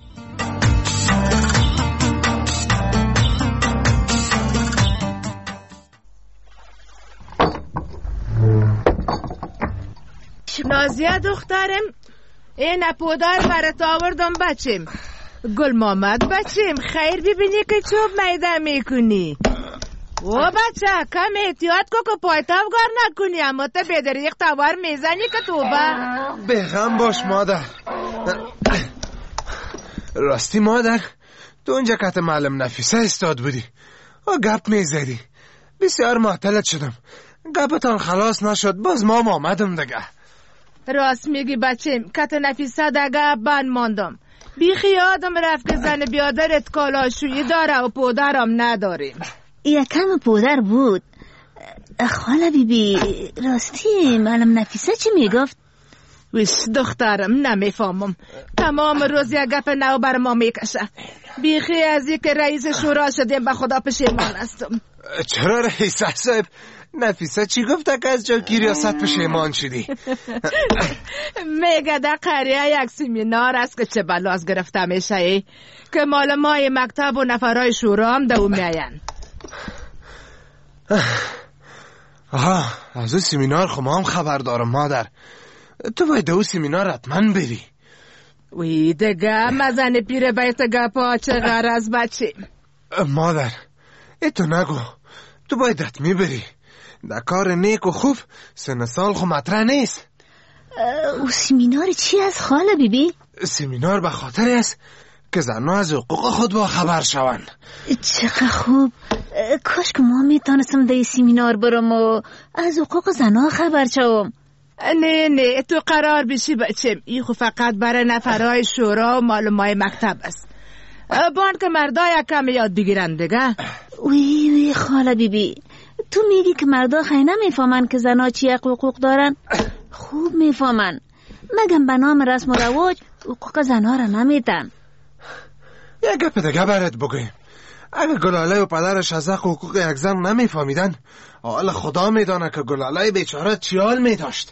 نازیه دخترم این اپودار برات آوردم بچم. گل مامد بچم خیر ببینی که چوب میده میکنی. و بچه کم احتیاط کو که پایتاب گار نکنی اما تا بدریق توار میزنی که تو با بغم باش مادر. راستی مادر تو اونجا کت معلم نفیسه استاد بودی و گپ میزدی. بسیار معطلت شدم. گپتان خلاص نشد باز ما آمدم دیگه. راست میگی بچم کت نفیسه دگه بند ماندم. بیخی آدم رفت که زن بیادرت کالاشویی داره و پودرم نداریم. یکم پودر بود. خاله بی بی راستی معلم نفیسه چی میگفت؟ ویش دخترم نمیفهمم، تمام روز یک گپ نو بر ما میکشه. بیخی از یک رئیس شورا شدیم به خدا پشیمان هستم. چرا رئیس صاحب؟ نفیسه چی گفته که از جای ریاست پشیمان شدی؟ میگه در قریه یک سیمینار است که چه بلاس گرفته میشه که مال مای مکتب و نفرای شورا هم دو میاین. آها از اون سیمینار خب ما هم خبر دارم مادر. تو باید دو سیمینار حتما بری. وی دگه مزن پیر بیت گپا چه غرض بچه. مادر ای تو نگو، تو باید حتمی بری. در کار نیک و خوب سن سال خو مطرح نیست. او سیمینار چی از خاله بی بی؟ سیمینار به خاطر است که زنها از حقوق خود با خبر شوند. چقدر خوب. کاش که ما میتونستم در سیمینار برم و از حقوق زنها خبر شوم. نه نه تو قرار بشی بچم، این خو فقط برای نفرهای شورا و معلومای مکتب است. بان که مردا یکم یاد بگیرن دیگه. وی وی خاله بی بی تو میگی که مردا خیلی نمیفهمن که زنها چی حقوق دارن؟ خوب میفهمن، مگم به نام رسم و رواج حقوق زنها را نمیدن. یک گپ دیگه برات بگویم، اگه گلاله و پدرش از حقوق یک زن نمیفهمیدن، حالا خدا میدانه که گلاله بیچاره چی حال میداشت.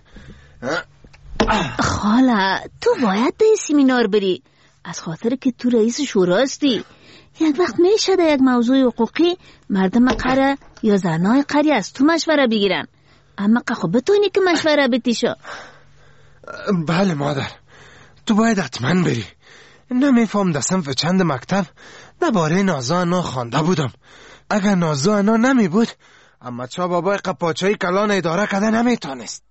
خاله تو باید به سیمینار بری، از خاطر که تو رئیس شورا هستی. یک وقت میشه در یک موضوع حقوقی مردم قره یا زنای قریه از تو مشوره بگیرن، اما خب بتونی که مشوره بتیشو. بله مادر، تو باید حتما بری. نمیفهم در صنف چند مکتب درباره نازو انا خوانده بودم. اگر نازو انا نمی بود اما چا بابای قپاچهی کلان اداره کده نمیتونست.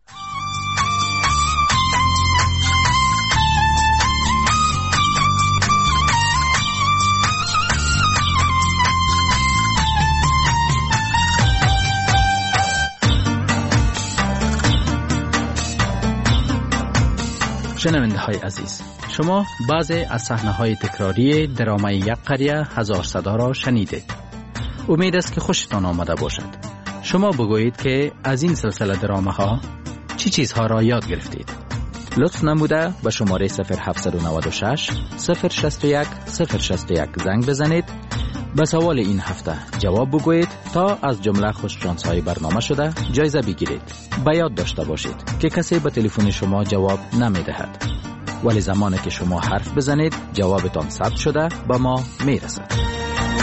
شنونده های عزیز، شما بعضی از صحنه های تکراری درامای یک قریه هزار صدا را شنیدید. امید است که خوشتان آمده باشد. شما بگویید که از این سلسله درامه ها چی چیزها را یاد گرفتید. لطف نموده به شماره صفر هفت نه شش صفر شش یک صفر شش یک زنگ بزنید. به سوال این هفته جواب بگویید تا از جمله خوششانس های برنامه شده جایزه بگیرید. به یاد داشته باشید که کسی به تلفن شما جواب نمی دهد، ولی زمانی که شما حرف بزنید جوابتان ثبت شده به ما می رسد.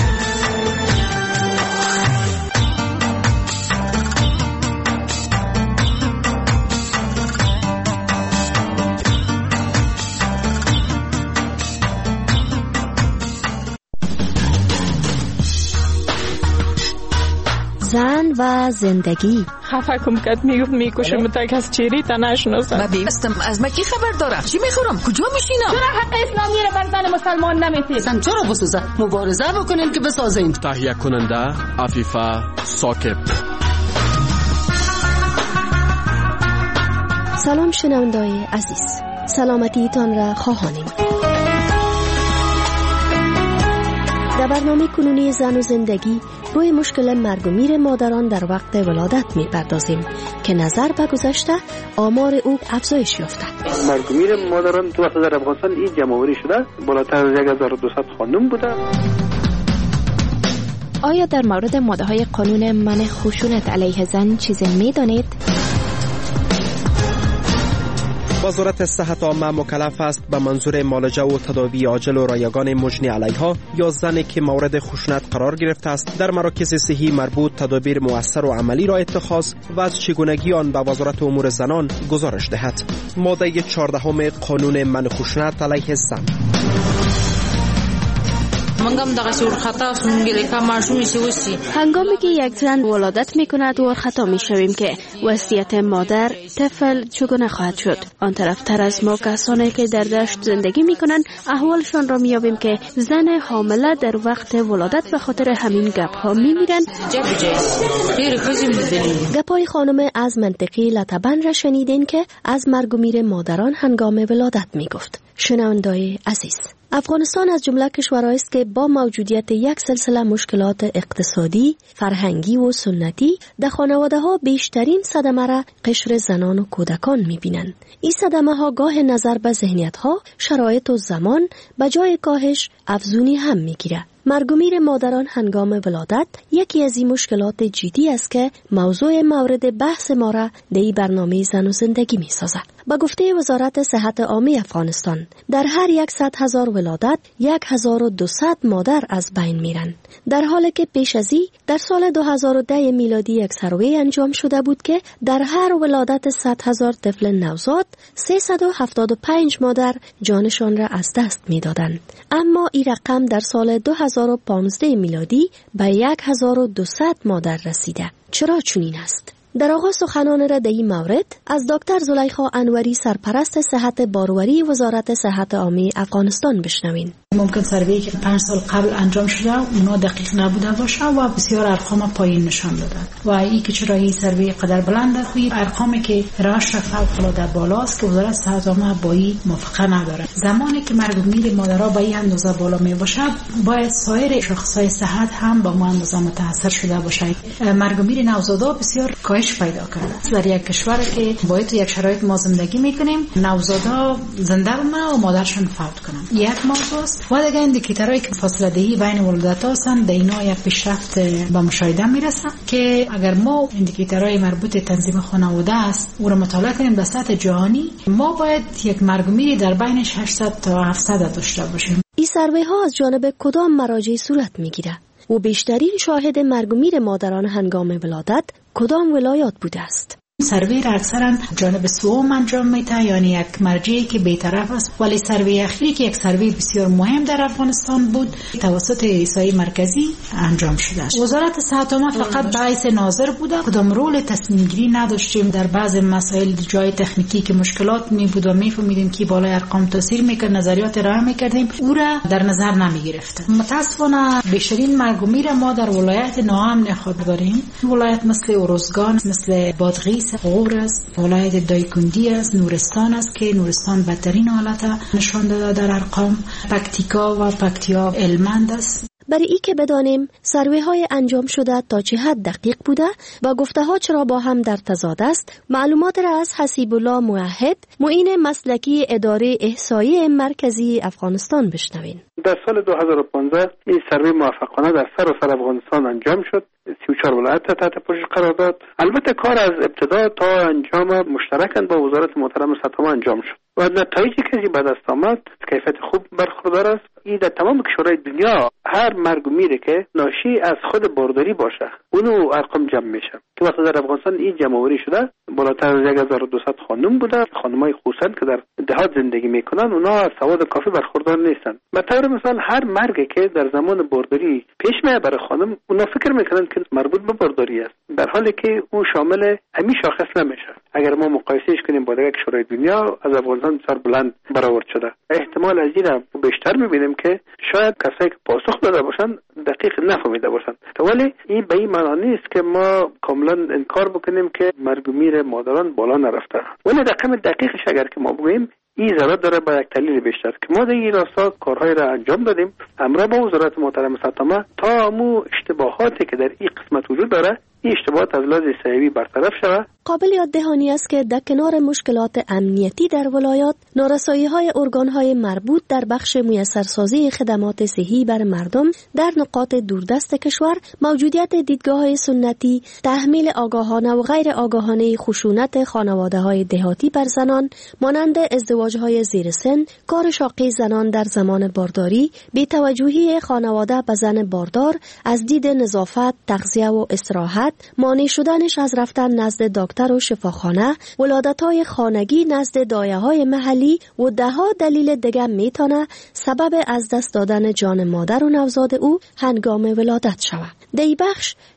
زن و زندگی. خفه کم کد میگفت میکشم تا کس چیری تا نشناسم. من بیستم از مکی خبر دارم. چی میخورم؟ کجا میشینم؟ چرا حق اسلامی رو بر زن مسلمان نمیتید؟ سن چرا بسوزه؟ مبارزه بکنین که بسازین. تهیه کننده عفیفه ثاقب. سلام شنونده‌های عزیز، سلامتیتان را خواهانیم. در برنامه کنونی زن و زندگی روی مشکل مرگ و میر مادران در وقت ولادت می‌پردازیم که نظر به گذشته آمار او افزایش یافته. مرگ و میر مادران تو وقت در افغانستان این جمع‌آوری شده، بالاتر از هزار و دویست خانم بوده. آیا در مورد ماده‌های قانون منع خشونت علیه زن چیزی می‌دانید؟ وزارت صحت عامه مکلف است به منظور معالجه و تداوی عاجل و رایگان مجنی علیها یا زنی که مورد خشونت قرار گرفته است در مراکز صحی مربوط تدابیر مؤثر و عملی را اتخاذ و از چگونگی آن به وزارت امور زنان گزارش دهد. ماده چهاردهم قانون منع خشونت علیه زن. هنگامی که یک زن ولادت می کند و خطا می شویم که وصیت مادر طفل چگونه خواهد شد. آن طرف تر از ما کسانی که در دشت زندگی می کنند احوالشان را می یابیم که زن حامله در وقت ولادت به خاطر همین گپ ها می میرند. گپای خانم از منطقی لطبن را شنیدین که از مرگ و میر مادران هنگام ولادت می گفت. شنونده‌های عزیز، افغانستان از جمله کشورهایی است که با موجودیت یک سلسله مشکلات اقتصادی، فرهنگی و سنتی در خانواده‌ها بیشترین صدمه را قشر زنان و کودکان می‌بینند. این صدمه ها گاه نظر به ذهنیت‌ها، شرایط و زمان به جای کاهش افزونی هم می‌گیرد. مرگ و میر مادران هنگام ولادت یکی از این مشکلات جدی است که موضوع مورد بحث ما را در این برنامه زن و زندگی می سازد. با گفته وزارت صحت عامه افغانستان در هر یک صد هزار ولادت یک هزار و دویست مادر از بین میرن، در حالی که پیش از این در سال دو هزار و ده میلادی یک سروی انجام شده بود که در هر ولادت صد هزار طفل نوزاد سیصد و هفتاد و پنج مادر جانشان را از دست میدادند. اما این رقم در سال دو هزار و پانزده میلادی به یک هزار و دویست مادر رسیده. چرا چنین است؟ در آغاز سخنان را در این مورد از دکتر زلیخا انوری، سرپرست صحت باروری وزارت صحت عامه افغانستان بشنوین. ممکن سروی که پنج سال قبل انجام شده اونا دقیق نبوده باشه و بسیار ارقام پایین نشان دادن و این که چرا این سروی قدر بلنده، خوی ارقامی که راش فوق العاده بالاست که وزارت صحت عامه با این موافقه نداره. زمانی که مرگ و میر مادرها به این اندازه بالا می باشه، باید سایر شاخصهای صحت هم با ما اندازه متاثر شده باشه. مرگ و میر نوزادا بسیار کاهش پیدا کرده. در یک کشور که باید تو یک شرایط ما زندگی میکنیم، نوزادا زنده بمونه و مادرشون فوت کنن. یک موضوع است. و دیگه اندیکیتورهایی که فاصله دهی بین ولادت هستند، در اینا یک پیشرفت به مشاهده میرسه که اگر ما اندیکیتورهای مربوط تنظیم خانواده است او را مطالعه کنیم در سطح جهانی، ما باید یک مرگ و میر در بین ششصد تا هفتصد داشته باشیم. این سروی ها از جانب کدام مراجع صورت میگیره و بیشترین شاهد مرگ و میر مادران هنگام ولادت کدام ولایات بوده است؟ سروی را اکثرا جانب سوم انجام میده، یعنی یک مرجعی که بی‌طرف است، ولی سروی اخیری که یک سروی بسیار مهم در افغانستان بود توسط ایسای مرکزی انجام شده است. وزارت صحت عامه فقط باعث ناظر بوده، کدام رول تصمیم گیری نداشتیم. در بعض مسائل جای تکنیکی که مشکلات می بود و میفهمیدیم که بالای ارقام تاثیر میکنه، نظریات راه میکردیم، او را در نظر نمیگرفتیم. متاسفانه بیشترین مرگ و میر ما در ولایت ناامن خود داریم. ولایت مثل اروزگان، مثل بادغیس، غور است، ولایت دایکندی است، نورستان است که نورستان بدترین حالت نشان داده در ارقام، پکتیکا و پکتیا علمند است. برای ای که بدانیم سروی های انجام شده تا چه حد دقیق بوده و گفته ها چرا با هم در تضاد است، معلومات را از حسیب الله موحد، معین مسلکی اداره احصایی مرکزی افغانستان بشنوین. در سال دو هزار و پانزده این سروی موفقانه در سراسر افغانستان انجام شد. سی و چهار ولایت تحت پوشش قرار داد. البته کار از ابتدا تا انجام مشترکاً با وزارت محترم صحت عامه انجام شد و نتایجی که به دست آمد کیفیت خوب برخوردار است. این در تمام کشورهای دنیا هر مرگ و میری که ناشی از خود بارداری باشه اونو ارقام جمع میشه که وقتی در افغانستان این جمع‌آوری شده بالاتر از یک هزار و دویست خانم بوده. خانمای خصوصا که در دهات زندگی میکنن اونا از سواد کافی برخوردار نیستن. به طور مثال هر مرگی که در زمان بارداری پیش میاد برای خانم، اونا فکر میکنن که مربوط به بارداری است، در حالی که او شامل همین شاخص نمیشه. اگر ما مقایسهش کنیم با دیگر کشورهای دنیا، از افغانستان بسیار بلند برآورد شده. احتمال از این را بیشتر میبینیم که شاید کسایی که پاسخ داده باشن دقیق نفهمیده باشن، ولی این به این معنی نیست که ما کاملا انکار بکنیم که مرگ و میر مادران بالا نرفته. ولی رقم دقیقش اگر که ما بگوییم این ضرورت داره با یک تحلیل بیشتر که ما در این راستا کارهای را انجام دادیم همراه با وزارت محترم صحت عامه تا امو اشتباهاتی که در این قسمت وجود داره این اشتباهات از لحاظ صحیحی برطرف شود. قابل یاد دهانی است که در کنار مشکلات امنیتی در ولایات، نارسایی‌های ارگان‌های مربوط در بخش میسرسازی خدمات صحی بر مردم در نقاط دوردست کشور، موجودیت دیدگاه‌های سنتی، تحمیل آگاهانه و غیر آگاهانه خشونت خانواده‌های دهاتی بر زنان مانند ازدواج‌های زیر سن، کار شاقی زنان در زمان بارداری، بی‌توجهی خانواده به زن باردار از دید نظافت، تغذیه و استراحت، مانع شدنش از رفتن نزد دکتر و شفاخانه، ولادت‌های خانگی نزد دایه‌های محلی و ده‌ها دلیل دیگر میتونه سبب از دست دادن جان مادر و نوزاد او هنگام ولادت شود. در این بخش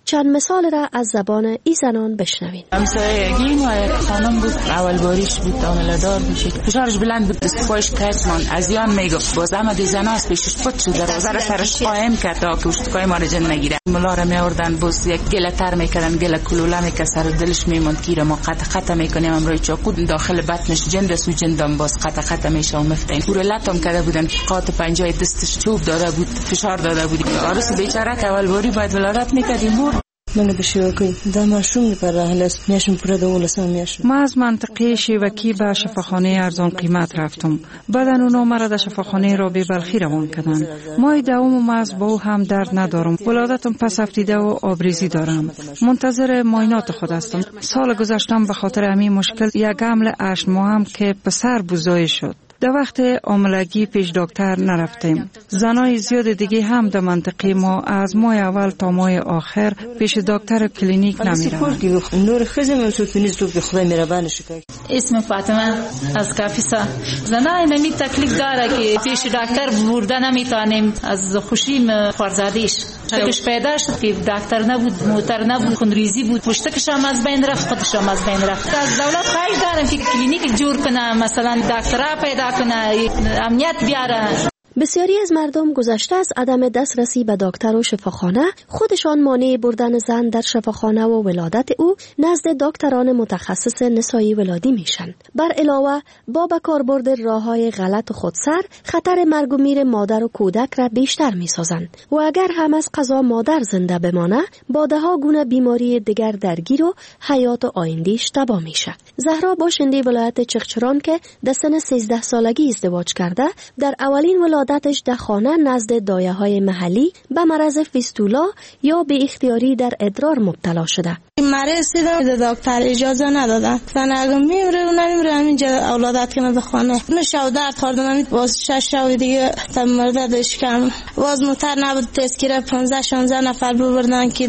چند مثال را از زبان ای زنان بشنوین. همسایگی ما یک خانم بود، اول باریش بود، عامله‌دار بود، فشارش بلند بود، دستپایش کسمان از یان میگفت. باز هم دی زن است پیشش پت شد، دروازه را سرش قایم کرد تا که اشتکای ما را جن نگیره. ملا را میآوردن، باز یک گله تر میکردن، گله کلوله میکرد، سر دلش میموند که ما قطع قطع میکنیم، امروی چاقو داخل بطنش جن رسو جندم باز قطع قطع میشه و مفتین. پور لطم کرده بودن، قاط پنجای دستش چوب داده بود، فشار داده بود. عروس بیچاره که اول باری باید ولادت میکردیم مور. من به شوکی دا ماشوم پر راه است میشم پر دولسم میشم. ما از منطقه شوکی به شفاخانه ارزان قیمت رفتم. بعدن اونا مرا در شفاخانه رابی بلخی روان کردند. ما دوم و مغز با او هم درد ندارم. ولادتم پس هفتیده و آبریزی دارم. منتظر معاینات خود هستم. سال گذشتم به خاطر همین مشکل یک حمل هشت ماه هم که پسر بزای شد. در وقت عاملگی پیش دکتر نرفتیم. زنای زیاد دیگه هم در منطقه ما از ماه اول تا ماه آخر پیش دکتر کلینیک نمیرن. نور خزم منصوب نیست تو به خدا مهربان شکای. اسم فاطمه از کافیسا. زنای نمی تکلیف داره که پیش دکتر برده نمیتونیم از خوشیم فرزادیش. چکش پیدا شد که دکتر نبود، موتر نبود، خونریزی بود، پشتکش هم از بین رفت، خودش هم از بین رفت. از دولت خواهش دارم که کلینیک جور کنه، مثلا دکترها پیدا کنه، امنیت بیاره. بسیاری از مردم گذشته از عدم دسترسی به دکتر و شفاخانه خودشان مانع بردن زن در شفاخانه و ولادت او نزد دکتران متخصص نسایی ولادی میشن. بر علاوه با به کار برد راههای غلط و خودسر خطر مرگ و میر مادر و کودک را بیشتر میسازند و اگر هم از قضا مادر زنده بمانه با ده ها گونه بیماری دیگر درگیر و حیات و آینده‌اش تباه میشه. زهرا باشنده ولایت چغچران که در سن سیزده سالگی ازدواج کرده در اولین ولادت دتش در خانه نزد دایه های محلی به مرض فیستولا یا به اختیاری در ادرار مبتلا شده. مریض دیدم دکتر اجازه ندادن. من اگه میمره و نمیمره همینجا اولادت کنه در خانه. من شو درد خوردم همین باز شش شو دیگه تا مرددش کم. باز موتر نبود تذکره پانزده شانزده نفر ببردن که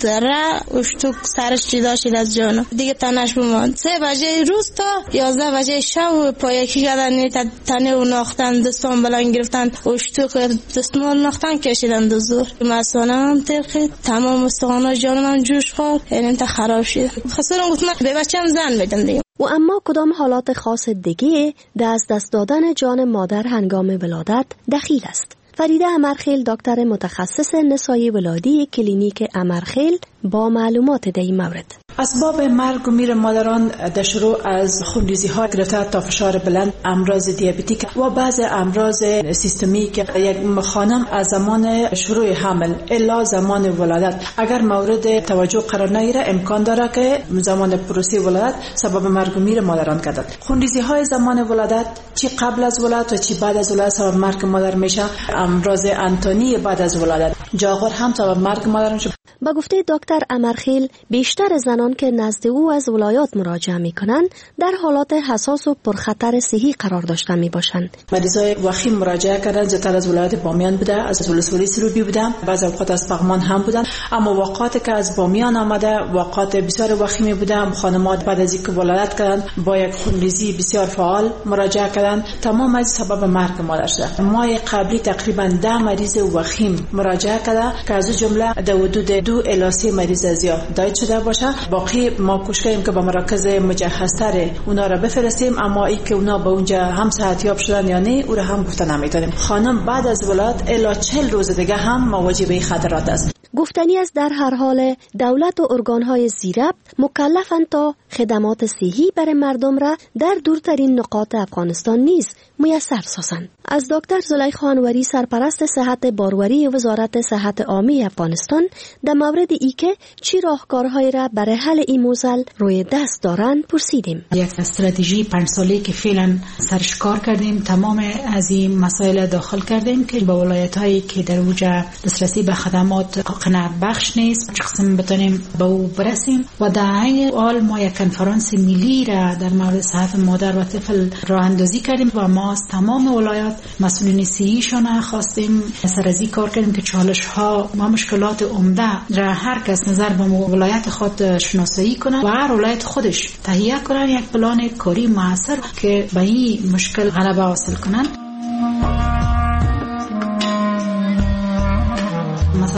دره اشتوک سرش جدا شد از جانو. دیگه تنش بماند. سه بجه روز تا یازده بجه شب پایکی کردن تنه و ناختن دستان بلند گرفتن اشتوک دستمال ناختن کشیدن دو زور. مثلا هم ترخید تمام استخوان جانم جوش خورد. انت خراب شد. خسرم گفتم به بچه‌م زن بدم دیگه. و اما کدام حالات خاص دیگه در از دست دادن جان مادر هنگام ولادت دخیل است؟ فریده امرخیل دکتر متخصص نسایی ولادی کلینیک امرخیل با معلومات در این مورد. اسباب مرگ و میر مادران در شروع از خونریزی ها گرفته تا فشار بلند، امراض دیابتیک و بعض امراض سیستمیک. یک خانم از زمان شروع حمل الا زمان ولادت اگر مورد توجه قرار نگیره امکان داره که زمان پروسه ولادت سبب مرگ و میر مادران گردد. خونریزی های زمان ولادت چی قبل از ولادت و چی بعد از ولادت سبب مرگ مادر میشه. امراض انتونی بعد از ولادت، جاغور هم سبب مرگ مادر میشه. با گفته دکتر امرخیل بیشتر زنان که نزد او از ولایات مراجعه میکنند در حالات حساس و پرخطر صحی قرار داشته میباشند. مریضای وخیم مراجعه کردن زیاتر از ولایت بامیان بوده، از ولسوالی سروبی بودن، بعضی اوقات از پغمان هم بودن، اما واقعاتی که از بامیان آمده واقعات بسیار وخیمی بوده. خانمات بعد از اینکه ولادت کردن با یک خونریزی بسیار فعال مراجعه کردن، تمام از سبب مرگ مادر شده. ماه قبلی تقریبا ده مریض وخیم مراجعه کرده که از جمله در حدود دو الی سه مریض زیاد داید شده باشه. باقی ما کوشش کردیم که با مراکز مجهزتر اونا را بفرستیم، اما ای که اونا به اونجا هم صحتیاب شدن یا نه او را هم گفته نمیتونیم. خانم بعد از ولادت الی چهل روز دیگه هم مواجه به خطرات است. گفتنی است در هر حال دولت و ارگانهای زیربط مکلفند تا خدمات صحی برای مردم را در دورترین نقاط افغانستان نیز میسر سازند. از دکتر زلیخا انوری سرپرست صحت باروری وزارت صحت عامه افغانستان در مورد ای که چی راهکارهایی را برای حل این موزل روی دست دارند پرسیدیم. یک استراتژی پنج ساله که فعلا سرش کار کردیم، تمام از این مسائل داخل کردیم که با ولایت‌هایی که در اوجه دسترسی به خدمات قناعت بخش نیست چه قسم بتونیم به او برسیم. و در این حال ما یک کنفرانس ملی را در مورد صحت مادر و طفل راه اندازی کردیم و ما از تمام ولایات مسئولین صحیشان خواستیم سر از این کار کردیم که چالش ها و مشکلات عمده را هر کس نظر به ولایت خود شناسایی کنه و هر ولایت خودش تهیه کنن یک پلان کاری موثر که به این مشکل غلبه حاصل کنن.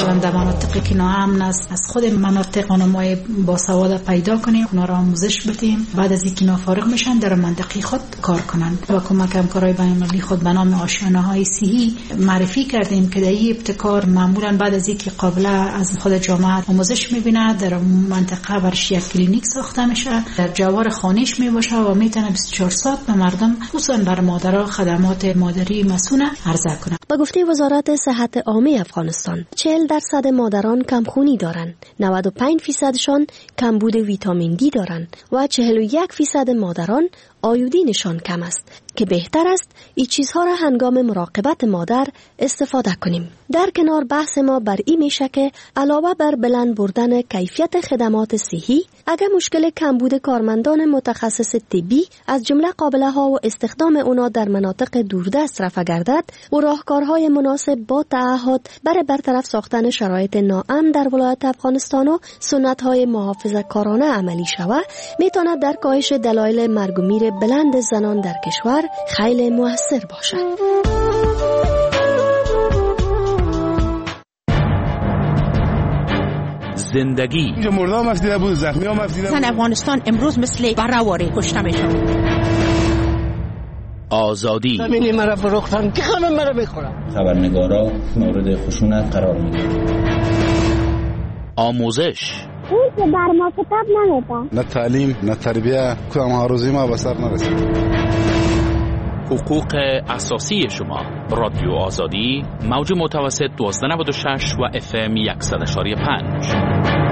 مثلا در مناطقی که ناامن است از خود مناطق خانم‌های باسواد پیدا کنیم، اونا را آموزش بدیم، بعد از اینکه فارغ میشن در منطقه خود کار کنند. و کمک همکارای بین‌المللی خود به نام آشیانه‌های صحی معرفی کردیم که در این ابتکار معمولا بعد از اینکه قابل از خود جامعه آموزش می‌بیند در منطقه برش یک کلینیک ساخته میشه، در جوار خانه‌اش میباشه و میتونه بیست و چهار ساعت به مردم خصوصا بر مادرها خدمات مادری مسونه عرضه کنه. با گفته وزارت صحت عامه افغانستان چهل درصد مادران کمخونی دارند، نود و پنج فیصدشان کمبود ویتامین دی دارند و چهل و یک فیصد مادران آیودینشان کم است که بهتر است این چیزها را هنگام مراقبت مادر استفاده کنیم. در کنار بحث ما بر این میشه که علاوه بر بلند بردن کیفیت خدمات صحی، اگر مشکل کمبود کارمندان متخصص طبی از جمله قابله ها و استخدام اونا در مناطق دوردست رفع گردد و راهکارهای مناسب با تعهد برای برطرف ساختن شرایط ناامن در ولایت افغانستان و سنت های محافظه کارانه عملی شود، میتواند در کاهش دلایل مرگ و میر بلند زنان در کشور خیلی موثر باشد. زندگی اینجا مردام افدیده بود، زخمی هم افدیده بود. زن افغانستان امروز مثل برهواره کشته میشن. آزادی زمینی مرا فروختن که همه مرا میخورن. خبرنگارا مورد خشونت قرار میگیرن. آموزش اون که بر ما کتاب نمیده، نه تعلیم نه تربیه، کدام هاروزی ما به سر نرسید. حقوق اساسی شما. رادیو آزادی، موج متوسط دوازده نود و شش و اف ام صد و شش و پنج.